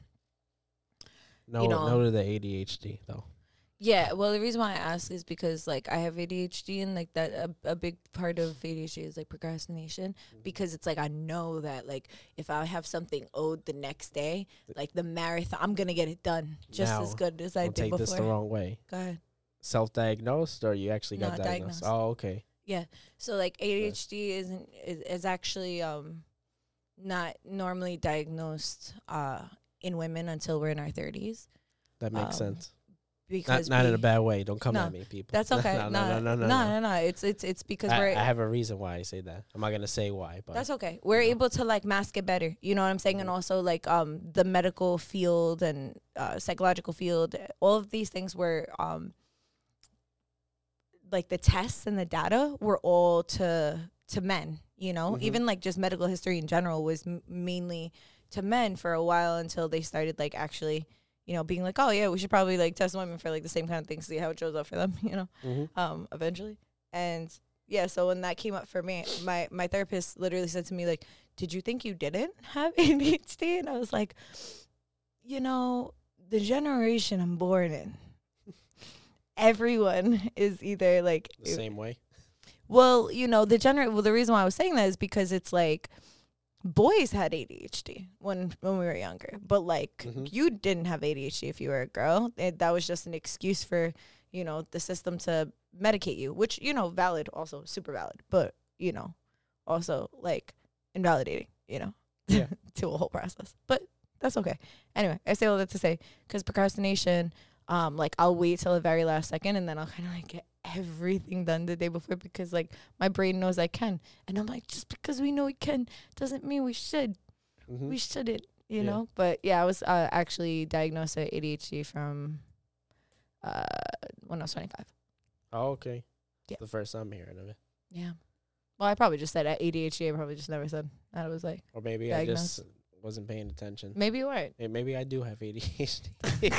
No, You know- no to the A D H D though. yeah, well the reason why I ask is because like I have A D H D and like that a, a big part of A D H D is like procrastination because it's like I know that like if I have something owed the next day, like the marathon, I'm gonna get it done just Now, as good as I Don't did take before. this the wrong way. Go ahead. Self-diagnosed or you actually got No, diagnosed? diagnosed. Oh, okay. So like A D H D isn't is, is actually um not normally diagnosed uh in women until we're in our thirties That makes Um, sense. because Not not in a we- bad way. Don't come No, at me, people. That's okay. no, no, no, no, no, no, no, no, It's it's it's because I, we're. I have a reason why I say that. I'm not gonna say why, but that's okay. We're you know. able to like mask it better. You know what I'm saying? And Mhm. also like um the medical field and uh, psychological field, all of these things were um like the tests and the data were all to to men. You know, Mhm. even like just medical history in general was m- mainly to men for a while until they started like actually. You know, being like, oh yeah, we should probably like test women for like the same kind of things, see how it shows up for them. You know. Mhm. um eventually. And yeah, so when that came up for me, my my therapist literally said to me like, did you think you didn't have A D H D? And I was like, you know, the generation I'm born in, everyone is either like The same way. Well, you know, the gener well the reason why I was saying that is because it's like boys had A D H D when when we were younger, but like Mhm. you didn't have A D H D if you were a girl. It, that was just an excuse for, you know, the system to medicate you, which, you know, valid, also super valid, but, you know, also like invalidating, you know, Yeah. to a whole process. But that's okay. Anyway, I say all that to say, because procrastination, um, like I'll wait till the very last second and then I'll kind of like get everything done the day before because like my brain knows I can. And I'm like, just because we know we can doesn't mean we should. Mhm. We shouldn't, you Yeah. know? But yeah, I was uh, actually diagnosed with A D H D from uh, when I was twenty-five. Oh, okay. Yeah. The first time hearing of it. Yeah. Well, I probably just said A D H D. I probably just never said that. I was like, Or maybe Diagnosed. I just wasn't paying attention. maybe you weren't. Hey, maybe I do have A D H D.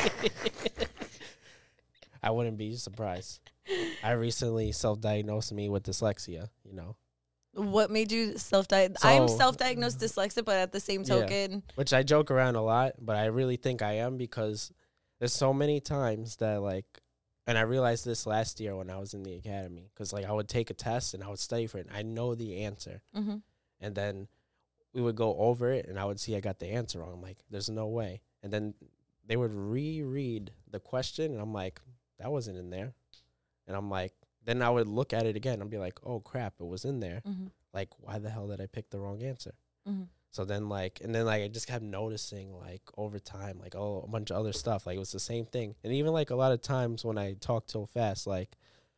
I wouldn't be surprised. I recently self-diagnosed me with dyslexia, you know, What made you self-diagnose? I'm So- self-diagnosed dyslexic, but at the same Yeah. token, which I joke around a lot, but I really think I am because there's so many times that like, and I realized this last year when I was in the academy, because like I would take a test and I would study for it. And I know the answer, mm-hmm. and then we would go over it, and I would see I got the answer wrong. I'm like, there's no way. And then they would reread the question, and I'm like, that wasn't in there. And I'm like, then I would look at it again and be like, oh crap, it was in there. Mm-hmm. Like, why the hell did I pick the wrong answer? Mm-hmm. So then like, and then like, I just kept noticing like over time, like, oh, a bunch of other stuff. Like it was the same thing. And even like a lot of times when I talk too fast, like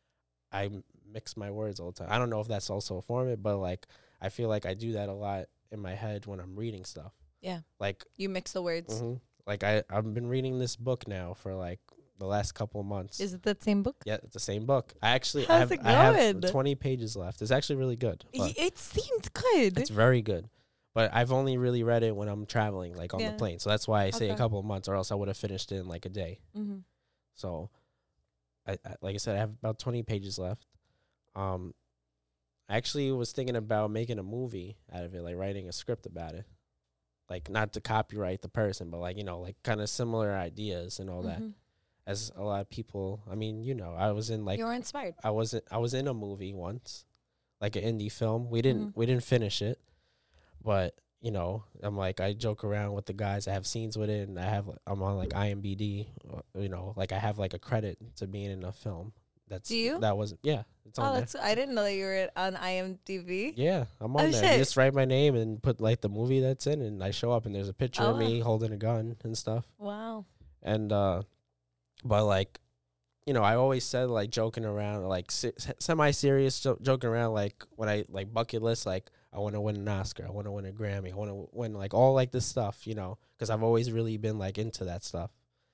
I m- mix my words all the time. I don't know if that's also a form of it, but like, I feel like I do that a lot in my head when I'm reading stuff. Yeah. Like, You mix the words. mhm. like I, I've been reading this book now for like the last couple of months. Is it that same book? Yeah, it's the same book. I actually I How's have, it I have going? twenty pages left. It's actually really good. Y- But It seemed good. it's very good. But I've only really read it when I'm traveling, like on Yeah. the plane. So that's why I say Okay. a couple of months, or else I would have finished it in like a day. Mm-hmm. So, I, I like I said, I have about twenty pages left. Um, I actually was thinking about making a movie out of it, like writing a script about it. Like not to copyright the person, but like, you know, like kind of similar ideas and all that. As a lot of people, I mean, you know, I was in like You were inspired. I wasn't I was in a movie once, like an indie film. We didn't we didn't finish it, but you know, I'm like I joke around with the guys. I have scenes with it, and I have I'm on like I M D B, uh, you know, like I have like a credit to being in a film. That's Do you? That wasn't yeah. It's on Oh, there. that's. I didn't know that you were on I M D B. Yeah, I'm on Oh, there. shit. You just write my name and put like the movie that's in, and I show up, and there's a picture Oh, of me holding a gun and stuff. Wow. And uh, but like, you know, I always said like joking around, like se- semi-serious jo- joking around, like when I like bucket list, like I want to win an Oscar, I want to win a Grammy, I want to win like all like this stuff, you know, because I've always really been like into that stuff.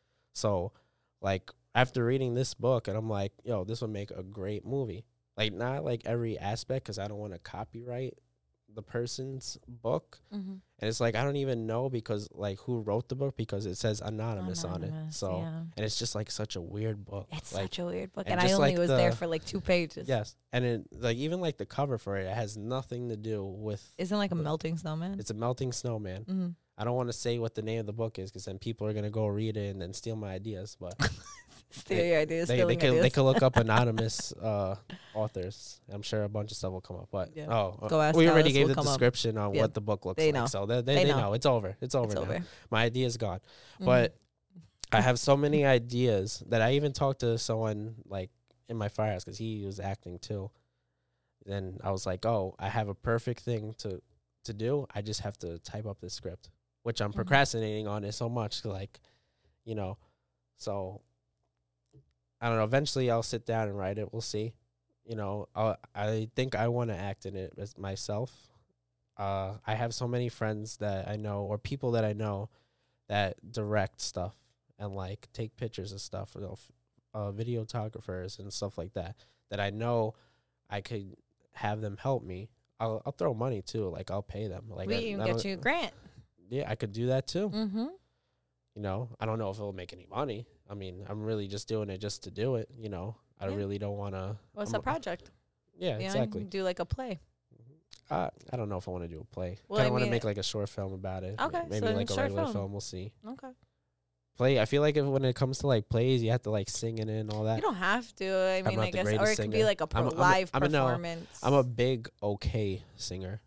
So, like after reading this book, and I'm like, yo, this would make a great movie. Like not like every aspect, because I don't want to copyright the person's book. Mm-hmm. And it's like I don't even know because like who wrote the book, because it says anonymous, on it. So yeah. and it's just like such a weird book. It's like, such a weird book, and and, I just only like was there the- for like two pages. yes, and it like even like the cover for it, it has nothing to do with. Isn't it like a But- melting snowman? It's a melting snowman. Mm-hmm. I don't want to say what the name of the book is, because then people are gonna go read it and then steal my ideas. But Steal your ideas. they they stealing could they ideas. could look up anonymous uh, authors. I'm sure a bunch of stuff will come up. But Yeah. oh, uh, Go ask we already Alice, gave will the come up. description on Yeah. what the book looks They like, know. so they they, They they know. know. It's over. It's over It's now. over. My idea's gone. Mhm. But I have so many ideas that I even talked to someone like in my firehouse, because he was acting too. Then I was like, oh, I have a perfect thing to to do. I just have to type up the script, which I'm Mhm. procrastinating on it so much. Like, you know, so I don't know. Eventually, I'll sit down and write it. We'll see. You know, I'll, I think I want to act in it as myself. Uh, I have so many friends that I know, or people that I know, that direct stuff and like take pictures of stuff, you know, f- uh, videographers and stuff like that. That I know I could have them help me. I'll I'll throw money too. Like I'll pay them. Like we I, even I get don't- you a grant. Yeah, I could do that too. Mm-hmm. You know, I don't know if it'll make any money. I mean, I'm really just doing it just to do it. You know, I Yeah. really don't want to. What's the project? Yeah, You know, exactly. do like a play. Uh, I don't know if I want to do a play. Well, I I kind of want to mean- make like a short film about it. Okay, Maybe so like a short regular film. film. We'll see. Okay. Play. I feel like if, when it comes to like plays, you have to like sing it in and all that. You don't have to. I mean, not I the guess, or greatest it could be singer. like a pro- I'm a- I'm a- live I'm a no. performance. I'm a big okay singer.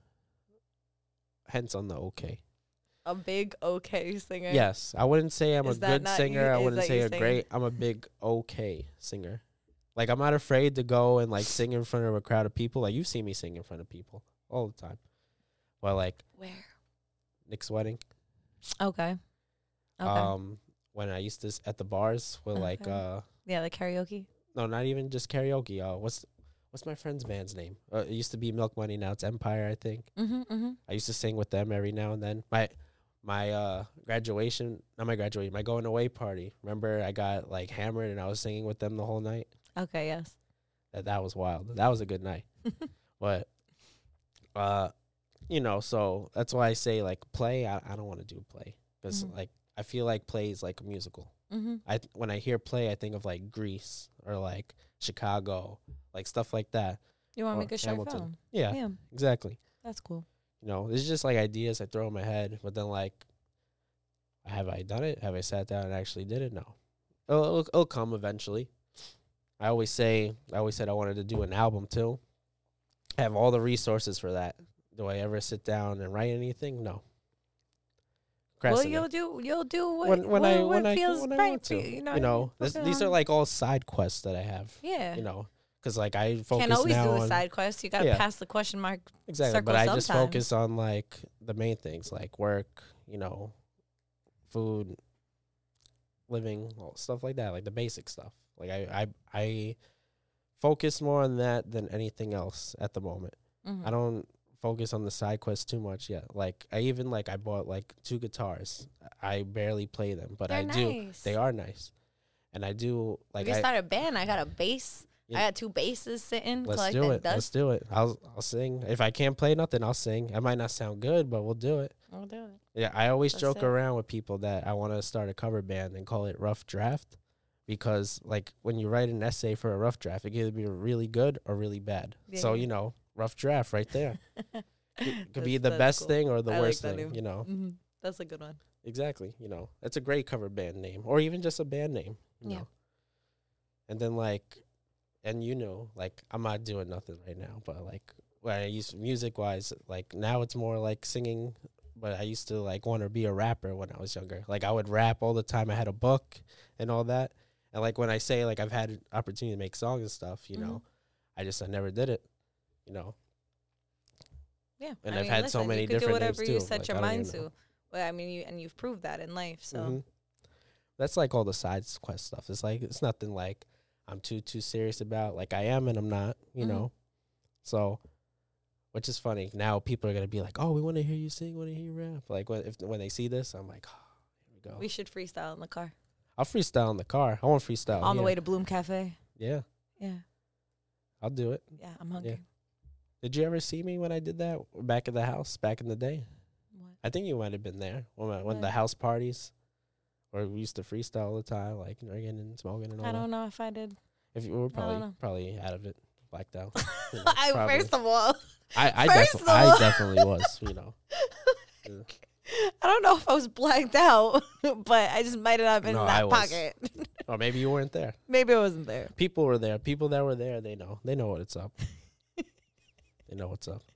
Hence on the okay. A big okay singer. Yes, I wouldn't say I'm Is a that good not singer. you- I is wouldn't that say you a saying? great. I'm a big okay singer. Like I'm not afraid to go and like sing in front of a crowd of people. Like you see me sing in front of people all the time. Well, like Where? Nick's wedding. Okay. Okay. Um, when I used to s- at the bars with like Okay. uh yeah, like karaoke. no, not even just karaoke. Uh, what's what's my friend's band's name? Uh, it used to be Milk Money. Now it's Empire, I think. Mm-hmm. Mm-hmm. I used to sing with them every now and then. My my uh graduation, not my graduation, my going away party. Remember, I got like hammered and I was singing with them the whole night. Okay. Yes. That that was wild. That was a good night. But uh, you know, so that's why I say like play. I, I don't want to do play because Mhm. like I feel like play is like a musical. Mm-hmm. I th- when I hear play, I think of like Grease or like Chicago, like stuff like that. You want to Or make a short Hamilton. film? Yeah, Yeah, exactly. that's cool. You know, it's just like ideas I throw in my head, but then like, have I done it? Have I sat down and actually did it? No, it'll, it'll, it'll come eventually. I always say, I always said I wanted to do an album too. I have all the resources for that. Do I ever sit down and write anything? No. Well, Procrastinate. you'll do you'll do what, when when what, I what when I feels when I right want for to, you. You know, you know, you this, focus these are on- like all side quests that I have. yeah. You know, because like I focus Can't always now do on the side quest. You gotta Yeah. pass the question mark. exactly, circle but I just sometimes. focus on like the main things, like work, you know, food, living, all stuff like that, like the basic stuff. Like I I I focus more on that than anything else at the moment. Mhm. I don't focus on the side quests too much yet. Like I even like I bought like two guitars. I barely play them, but They're I do. nice. They are nice, and I do like If you I. start a band, I got a bass. Yeah. I got two basses sitting. Let's collecting do it. dust. Let's do it. I'll I'll sing. If I can't play nothing, I'll sing. I might not sound good, but we'll do it. I'll do it. Yeah, I always That's joke it. around with people that I want to start a cover band and call it Rough Draft, because like when you write an essay for a rough draft, it can either be really good or really bad. So Yeah. you know, rough draft right there. It could be That's- the that's best cool. thing or the I like worst that thing. name. You know, Mhm. That's a good one. exactly. You know, that's a great cover band name, or even just a band name. You Yeah. know, and then like, and you know, like I'm not doing nothing right now, but like when I used music wise, like now it's more like singing. But I used to like want to be a rapper when I was younger. Like I would rap all the time. I had a book and all that. And like when I say like I've had an opportunity to make songs and stuff, you know, I just I never did it. You know, Yeah. And I I've mean, had so listen, many you could do different whatever names, you too. set Like, your I don't mind even know. to. Well, I mean, you and you've proved that in life. So Mhm. That's like all the side quest stuff. It's like it's nothing like I'm too too serious about. Like I am and I'm not. You Mhm. know, so. Which is funny. Now people are gonna be like, "Oh, we want to hear you sing, want to hear you rap." Like when if when they see this, I'm like, "Oh, here we go." we should freestyle in the car I'll freestyle in the car. I want freestyle on the here. way to Bloom Cafe. Yeah, Yeah. I'll do it. Yeah. I'm hungry. Did you ever see me when I did that back at the house back in the day? What? I think you might have been there when I, when Yeah. the house parties, where we used to freestyle all the time, like drinking and smoking and all I that. don't know if I did. If you were probably know. probably out of it, blacked out. You know, I, probably. first of all, I I, first defi- of I all- definitely was. You know, Yeah. I don't know if I was blacked out, but I just might have not been No, in I that was. pocket. or maybe you weren't there. Maybe I wasn't there. People were there. People that were there, they know. They know what it's up. They know what's up.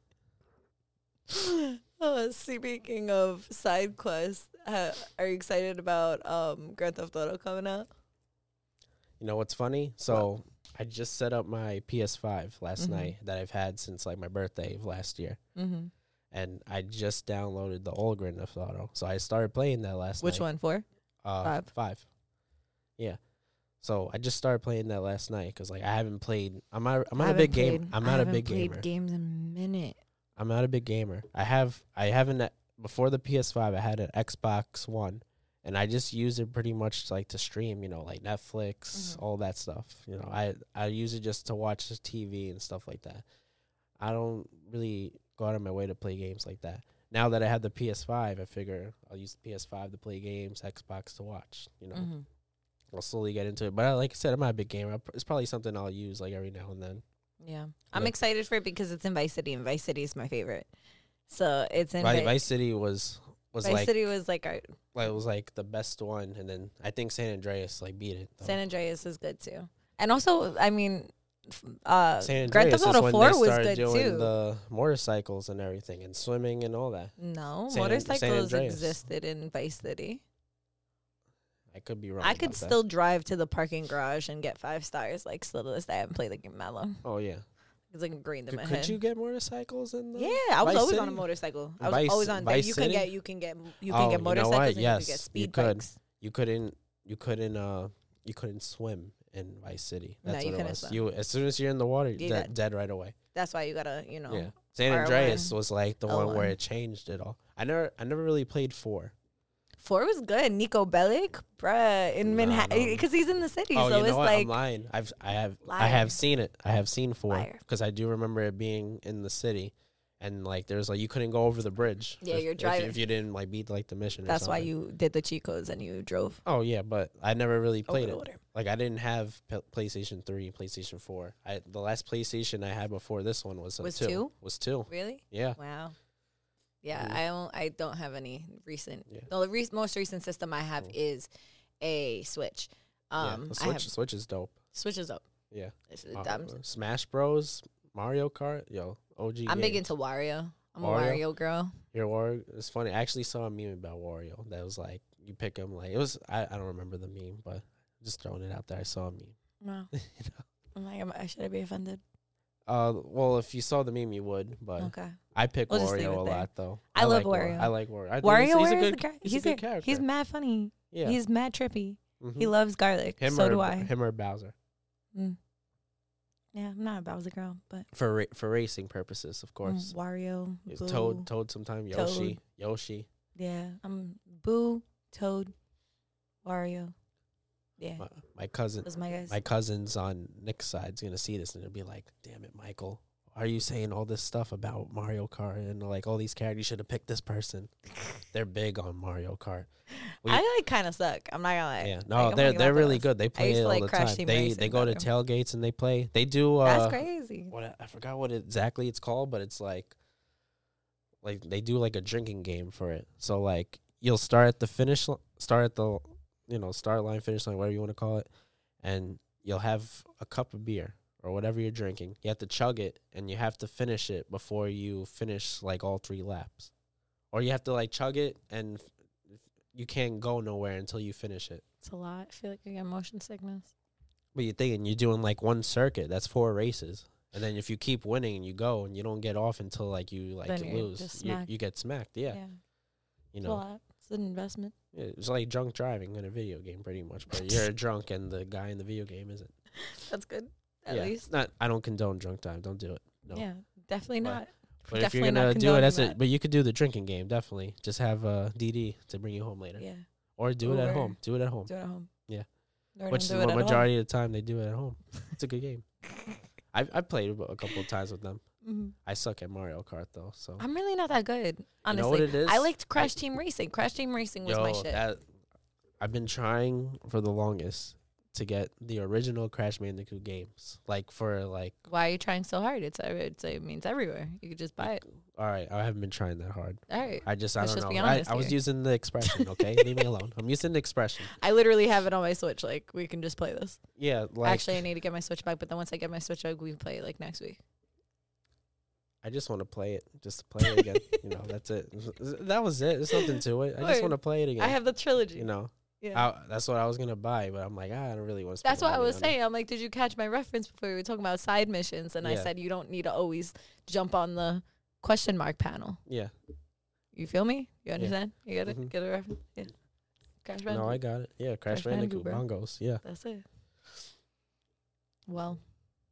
Oh, speaking of side quests, uh, are you excited about um, Grand Theft Auto coming out? You know what's funny? So I just set up my P S five last Mhm. night that I've had since like my birthday of last year. Mm-hmm. And I just downloaded the old Grand Theft Auto. So I started playing that last Which night. one? Four? Uh, Five? Five. Yeah. So I just started playing that last night because like I haven't played. I'm not. I'm not a big gamer. I'm not a big gamer. Games in a minute. I'm not a big gamer. I have. I haven't before the P S five. I had an Xbox One, and I just use it pretty much like to stream. You know, like Netflix, Mhm. all that stuff. You know, I I use it just to watch the T V and stuff like that. I don't really go out of my way to play games like that. Now that I have the P S five, I figure I'll use the P S five to play games, Xbox to watch. You know. Mm-hmm. I'll slowly get into it. But I, like I said, I'm not a big gamer. I'll pr- It's probably something I'll use like every now and then. Yeah, I'm Yeah. excited for it because it's in Vice City, and Vice City is my favorite. So it's in Vi- Vi- Vice City was was Vice like City was like our like it was like the best one, and then I think San Andreas like beat it. Though. San Andreas is good too. And also, I mean, f- uh, San Grand Andreas Theft is Auto when four they was started good doing too. the motorcycles and everything, and swimming and all that. No, San- motorcycles San Andreas. existed in Vice City. I could be wrong. I could about that. still drive to the parking garage and get five stars. Like, still to this day, I haven't played the game that long. Oh yeah. It's like ingrained in Could, my could head. you get motorcycles in the? Yeah, I was Vice always on a City? motorcycle. I was Vice- always on there. Vice You can City? get, you can get, you Oh, can you get know motorcycles what? and Yes, you can get you speed could. bikes. You couldn't. You couldn't. Uh, you couldn't swim in Vice City. No, That's you what it couldn't was. swim. You as soon as you're in the water, You you're dead, got- dead right away. That's why you gotta, you know. Yeah. San R Andreas one, was like the one L where one. it changed it all. I never. I never really played four. Four was good. Nico Bellic, bruh, in Nah, Manhattan, no. because he's in the city, Oh, so you it's know what? like I'm lying. I've I have I Liar. have seen it. I have seen four Liar. because I do remember it being in the city, and like there's like you couldn't go over the bridge. Yeah, if- you're if, driving. if you didn't like beat like the mission. or that's why something. you did the cheat codes and you drove Oh yeah, but I never really over played the it. water. Like I didn't have P- PlayStation three, PlayStation four. I the last PlayStation I had before this one was, uh, Was two. two? Was two. Really? Yeah. Wow. Yeah, Mhm. I don't. I don't have any recent. Yeah. The re- most recent system I have Mm. is a Switch. Um, yeah. The I have Switch Switch is dope. Switch is up. Yeah. It's, Uh, I'm, Smash Bros, Mario Kart, yo, O G. I'm big games. into Wario. I'm Wario? a Wario girl. Your Wario. It's funny. I actually saw a meme about Wario that was like you pick him like it was. I, I don't remember the meme, but just throwing it out there. I saw a meme. No, you know. I'm like, am I- should I be offended? Uh, well, if you saw the meme, you would. But Okay. I pick We'll just leave Wario it a there. lot, though. I love like War- Wario. I like Wario. I think Wario, he's, he's a Wario is good. a guy. He's, He's a good a- character. He's mad funny. yeah. He's mad trippy. Mhm. He loves garlic. him so or do I. him or Bowser Mm. Yeah, I'm not a Bowser girl, but for ra- for racing purposes, of mm, course. Wario, It's Boo. Toad, Toad, sometime Yoshi, Yoshi. Yeah, I'm Boo, Toad, Wario. Yeah, My, my cousin, those my guys. my cousins on Nick's side's gonna see this and they'll be like, "Damn it, Michael, are you saying all this stuff about Mario Kart and like all these characters? You should have picked this person." They're big on Mario Kart. We- I like kind of suck. I'm not gonna lie. Yeah, Like, no, I'm they're like, they're not really those. good. They play used it to all like the Crash time. Team They Racing they go to better. tailgates and they play. They do. Uh, That's crazy. What I- I forgot what exactly it's called, but it's like, like they do like a drinking game for it. So like you'll start at the finish, li- start at the, you know, start line, finish line, whatever you want to call it, and you'll have a cup of beer or whatever you're drinking. You have to chug it and you have to finish it before you finish like all three laps, or you have to like chug it and f- you can't go nowhere until you finish it. It's a lot. I feel like I get motion sickness. But you're thinking you're doing like one circuit. That's four races. And then if you keep winning and you go and you don't get off until like you like Then you're lose, just you, smacked. you get smacked. Yeah, Yeah, you it's a know, lot. It's an investment. yeah, it's like drunk driving in a video game, pretty much. But you're drunk and the guy in the video game isn't. That's good. At yeah, least. it's not. I don't condone drunk time. Don't do it. No. Yeah, definitely But- not. But if definitely you're not gonna do it, that's condoning it. But you could do the drinking game. Definitely, just have a D D to bring you home later, Yeah, or do it at Uber. home. Do it at home. do it at home. Yeah. Or Which don't is do the it at majority of the time they do it at home. It's a good game. I've I've played it a couple of times with them. home. I suck at Mario Kart though, so I'm really not that good. Honestly, know what it is? I liked Crash I- Team Racing. Crash Team Racing was Yo, my shit. that I've been trying for the longest to get the original Crash Bandicoot games. Like for like, Why are you trying so hard? It's uh, it's it means everywhere. You could just buy it. all right, I haven't been trying that hard. All right. I just I Let's don't just know. be I, honest I was here. using the expression. Okay, leave me alone. I'm using the expression. I literally have it on my Switch. Like we can just play this. Yeah, like Actually, I need to get my Switch back. But then once I get my Switch back, we can play it like next week. I just want to play it, just to play it again. You know, that's it. That was it. There's nothing to it. I just Word. want to play it again. I have the trilogy. you know, yeah. I, that's what I was gonna buy, but I'm like, ah, I don't really want to. That's what I was saying. I'm like, did you catch my reference before we were talking about side missions? And I Yeah. said you don't need to always jump on the question mark panel. Yeah. You feel me? You understand? You get it? Mhm. Get a reference? Yeah. Crash No, I Bandicoot. got it. Yeah, Crash, Crash Bandicoot, Bandicoot, bongos. Yeah. That's it. Well,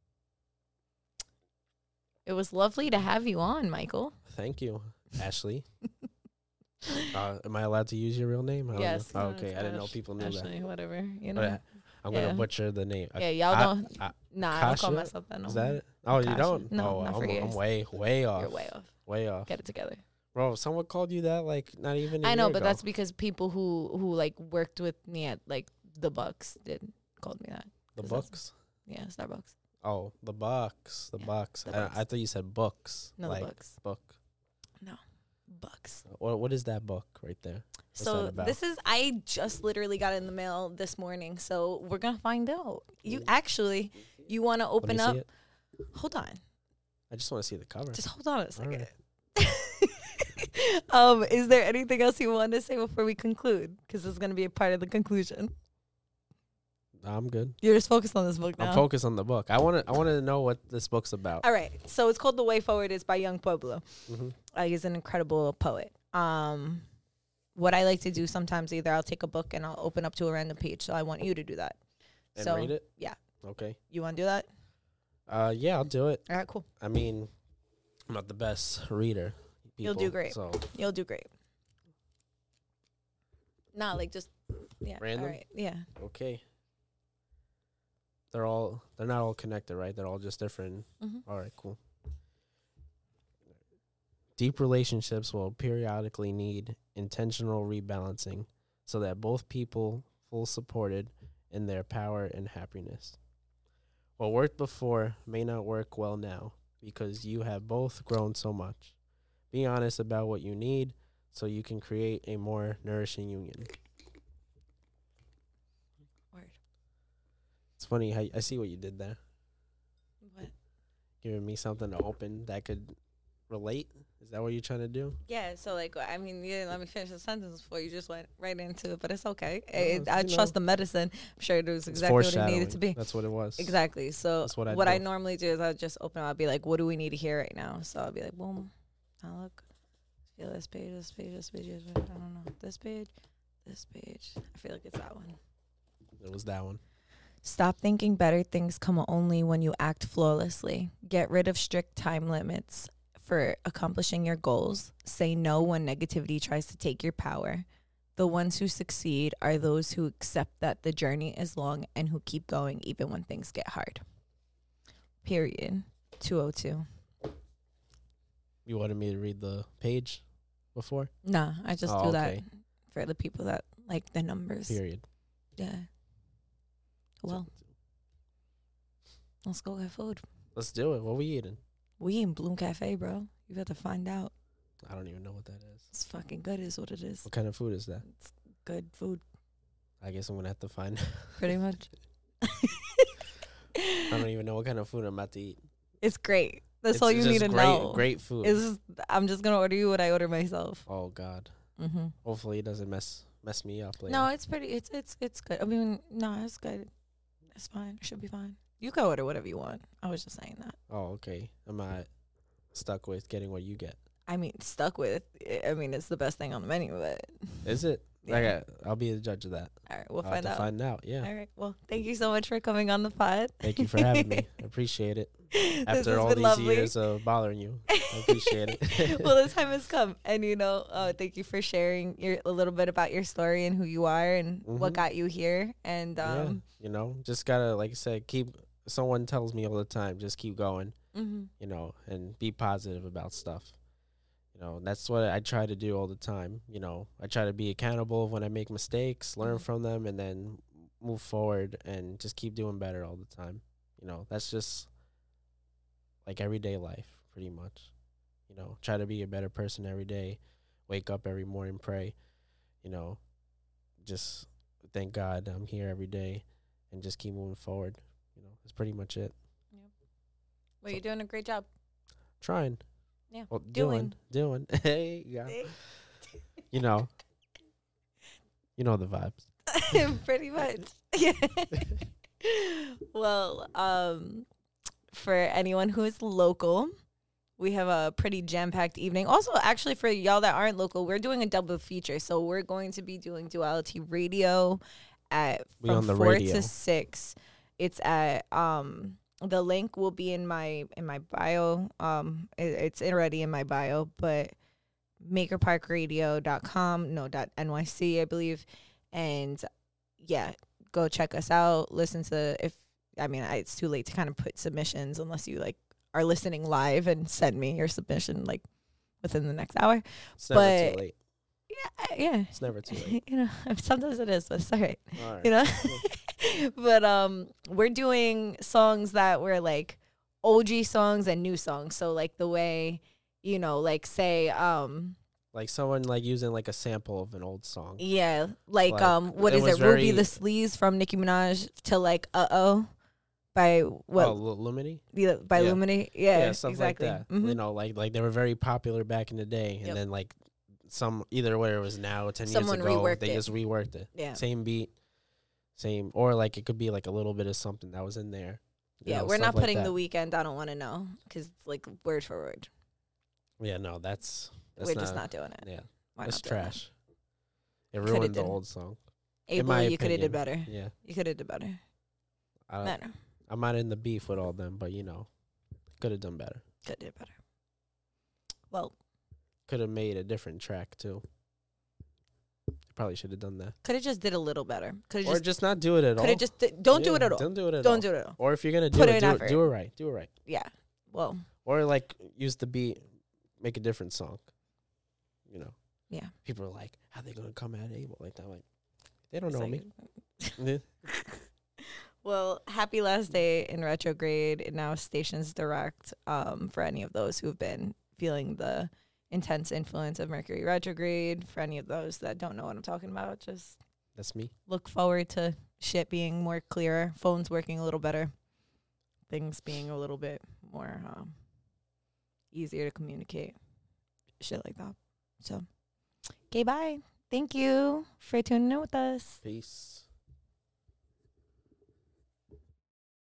it was lovely to have you on, Michael. Thank you, Ashley. uh, am I allowed to use your real name? I don't Yes. know. Oh, no, okay, it's I didn't know Ash- people knew Ashley, whatever. You that. know. But I'm Yeah. gonna butcher the name. Uh, Yeah, y'all I- don't. I- Nah, I don't call Kasha? myself that no Is more. that it? Oh, you Kasha. don't? No, oh, not I'm, for I'm years. way, way off. You're way off. Way off. Get it together. Bro, someone called you that like not even. I I know, but that's because people who who like worked with me at like the Bucks did called me that. the 'cause that's- books. Yeah, Starbucks. Oh, the Bucks. The Yeah, Bucks. the I, Bucks. I thought you said books. No, like the Bucks. book. books. What what is that book right there? What's that So about? this is I just literally got it in the mail this morning. So we're gonna find out. You actually you want to Let me open see up? it. Hold on, I just want to see the cover. just hold on a second. right. um, is there anything else you want to say before we conclude? Because it's gonna be a part of the conclusion. I'm good. You're just focused on this book now. I'm focused on the book. I want to. I want to know what this book's about. All right. So it's called The Way Forward. It's by Young Pueblo. Mm-hmm. Uh, he's an incredible poet. Um, what I like to do sometimes, either I'll take a book and I'll open up to a random page. So I want you to do that. And so read it. yeah. Okay. You want to do that? Uh, yeah, I'll do it. All right, cool. I mean, I'm not the best reader. You'll people, do great. So You'll do great. Not like just yeah. Random? All right. Yeah. okay. They're all. They're not all connected, right? They're all just different. Mm-hmm. All right, cool. Deep relationships will periodically need intentional rebalancing so that both people feel supported in their power and happiness. What worked before may not work well now because you have both grown so much. Be honest about what you need so you can create a more nourishing union. Word. It's funny how I see what you did there. What? Giving me something to open that could relate. Is that what you're trying to do? Yeah. So like, I mean, you didn't let me finish the sentence before you just went right into it, but it's okay. No, It, I you trust know. the medicine. I'm sure it was It's exactly what it foreshadowing. needed to be. That's what it was. Exactly. So That's what what, I'd I do. normally do is I'll just open. I'll be like, "What do we need to hear right now?" So I'll be like, "Boom, I look, feel this page, this page, this page, this page. I don't know, this page, this page. I feel like it's that one." It was that one. Stop thinking better things come only when you act flawlessly. Get rid of strict time limits for accomplishing your goals. Say no when negativity tries to take your power. The ones who succeed are those who accept that the journey is long and who keep going even when things get hard. Period. two oh two. You wanted me to read the page before? Nah, I just Oh, do that okay. for the people that like the numbers. Period. Yeah. Well, let's go get food. Let's do it. What we eating? We in Bloom Cafe, bro. You got to find out. I don't even know what that is. It's fucking good is what it is. What kind of food is that? It's good food, I guess I'm gonna have to find. pretty much. I don't even know what kind of food I'm about to eat. It's great. That's It's all you just need to great, know. Great food. It's just, I'm just gonna order you what I order myself. Oh God. Mm-hmm. Hopefully it doesn't mess mess me up later. No, it's pretty. It's it's it's good. I mean, no, it's good. It's fine. It should be fine. You can order whatever you want. I was just saying that. Oh, okay. Am I stuck with getting what you get? I mean, stuck with. I mean, it's the best thing on the menu, but Is it? yeah. I got, I'll be the judge of that. All right, we'll I'll find have out. to find out. Yeah. All right. Well, thank you so much for coming on the pod. Thank you for having me. I appreciate it. This After has all been these lovely. years of bothering you, I appreciate it. Well, the time has come, and you know, uh, thank you for sharing your a little bit about your story and who you are and what Mhm. got you here. And yeah, um, you know, just gotta, like I said, keep. Someone tells me all the time, just keep going. mhm. You know, and be positive about stuff. You know, that's what I try to do all the time. You know, I try to be accountable when I make mistakes, learn Mhm. from them, and then move forward and just keep doing better all the time. You know, that's just like everyday life, pretty much. You know, try to be a better person every day. Wake up every morning, pray. You know, just thank God I'm here every day and just keep moving forward. You know, that's pretty much it. Well, you're doing a great job. Trying. Yeah. Well, doing. Doing. Hey, yeah. You know. You know the vibes. Pretty much. Yeah. Well, um, for anyone who is local, we have a pretty jam-packed evening. Also, actually, for y'all that aren't local, we're doing a double feature. So we're going to be doing Duality Radio at We from on the four radio. to six. It's at um the link will be in my in my bio. Um, it, it's already in my bio, but maker park radio dot com, no dot N Y C, I believe. And yeah, go check us out. Listen to if I mean I, it's too late to kind of put submissions unless you like are listening live and send me your submission like within the next hour. It's never But- too late. Yeah, yeah. It's never too late. You know, sometimes it is, but it's all right. All right. You know, but um, we're doing songs that were like O G songs and new songs. So like the way, you know, like say um, Like someone like using like a sample of an old song. Yeah, like, Like, um, what it is was it? Ruby very- the Sleaze from Nicki Minaj to like Uh Oh by what? Oh, Lu- Lumini? the- by yeah. Lumini. Yeah, Yeah, stuff exactly. like that. Mhm. You know, like like they were very popular back in the day, and Yep. then like some either whether it was now or ten Someone years ago, reworked they it. just reworked it. Yeah. Same beat, same, or like it could be like a little bit of something that was in there. you Yeah, know, we're stuff not like putting that. The Weeknd. I don't want to know because it's like word for word. Yeah, no, that's, that's We're not, just not doing it. Yeah, Why that's not doing trash. It Coulda ruined the did. old song. that? in Abel, my you could have did opinion. better. Yeah, You could have did better. I, Better. I'm not in the beef with all them, but you know, could have done better. Could have did better. Well, Could have made a different track too. Probably should have done that, could have just did a little better. Could have or just just not do it at all. could have just di- don't do Yeah, it at all. Don't do it at all. Don't do it at all. Or if you're gonna do Put it, in do it, effort. do it right. Do it right. Yeah. Well, Or like use the beat, make a different song. You know. Yeah. People are like, how they gonna come at Abel like that? Like, they don't it's know like- me. Well, happy last day in retrograde. It now stations direct um, for any of those who have been feeling the intense influence of Mercury retrograde. For any of those that don't know what I'm talking about, just That's me. look forward to shit being more clearer, phones working a little better, things being a little bit more um, easier to communicate, shit like that. So, okay, bye. Thank you for tuning in with us. Peace.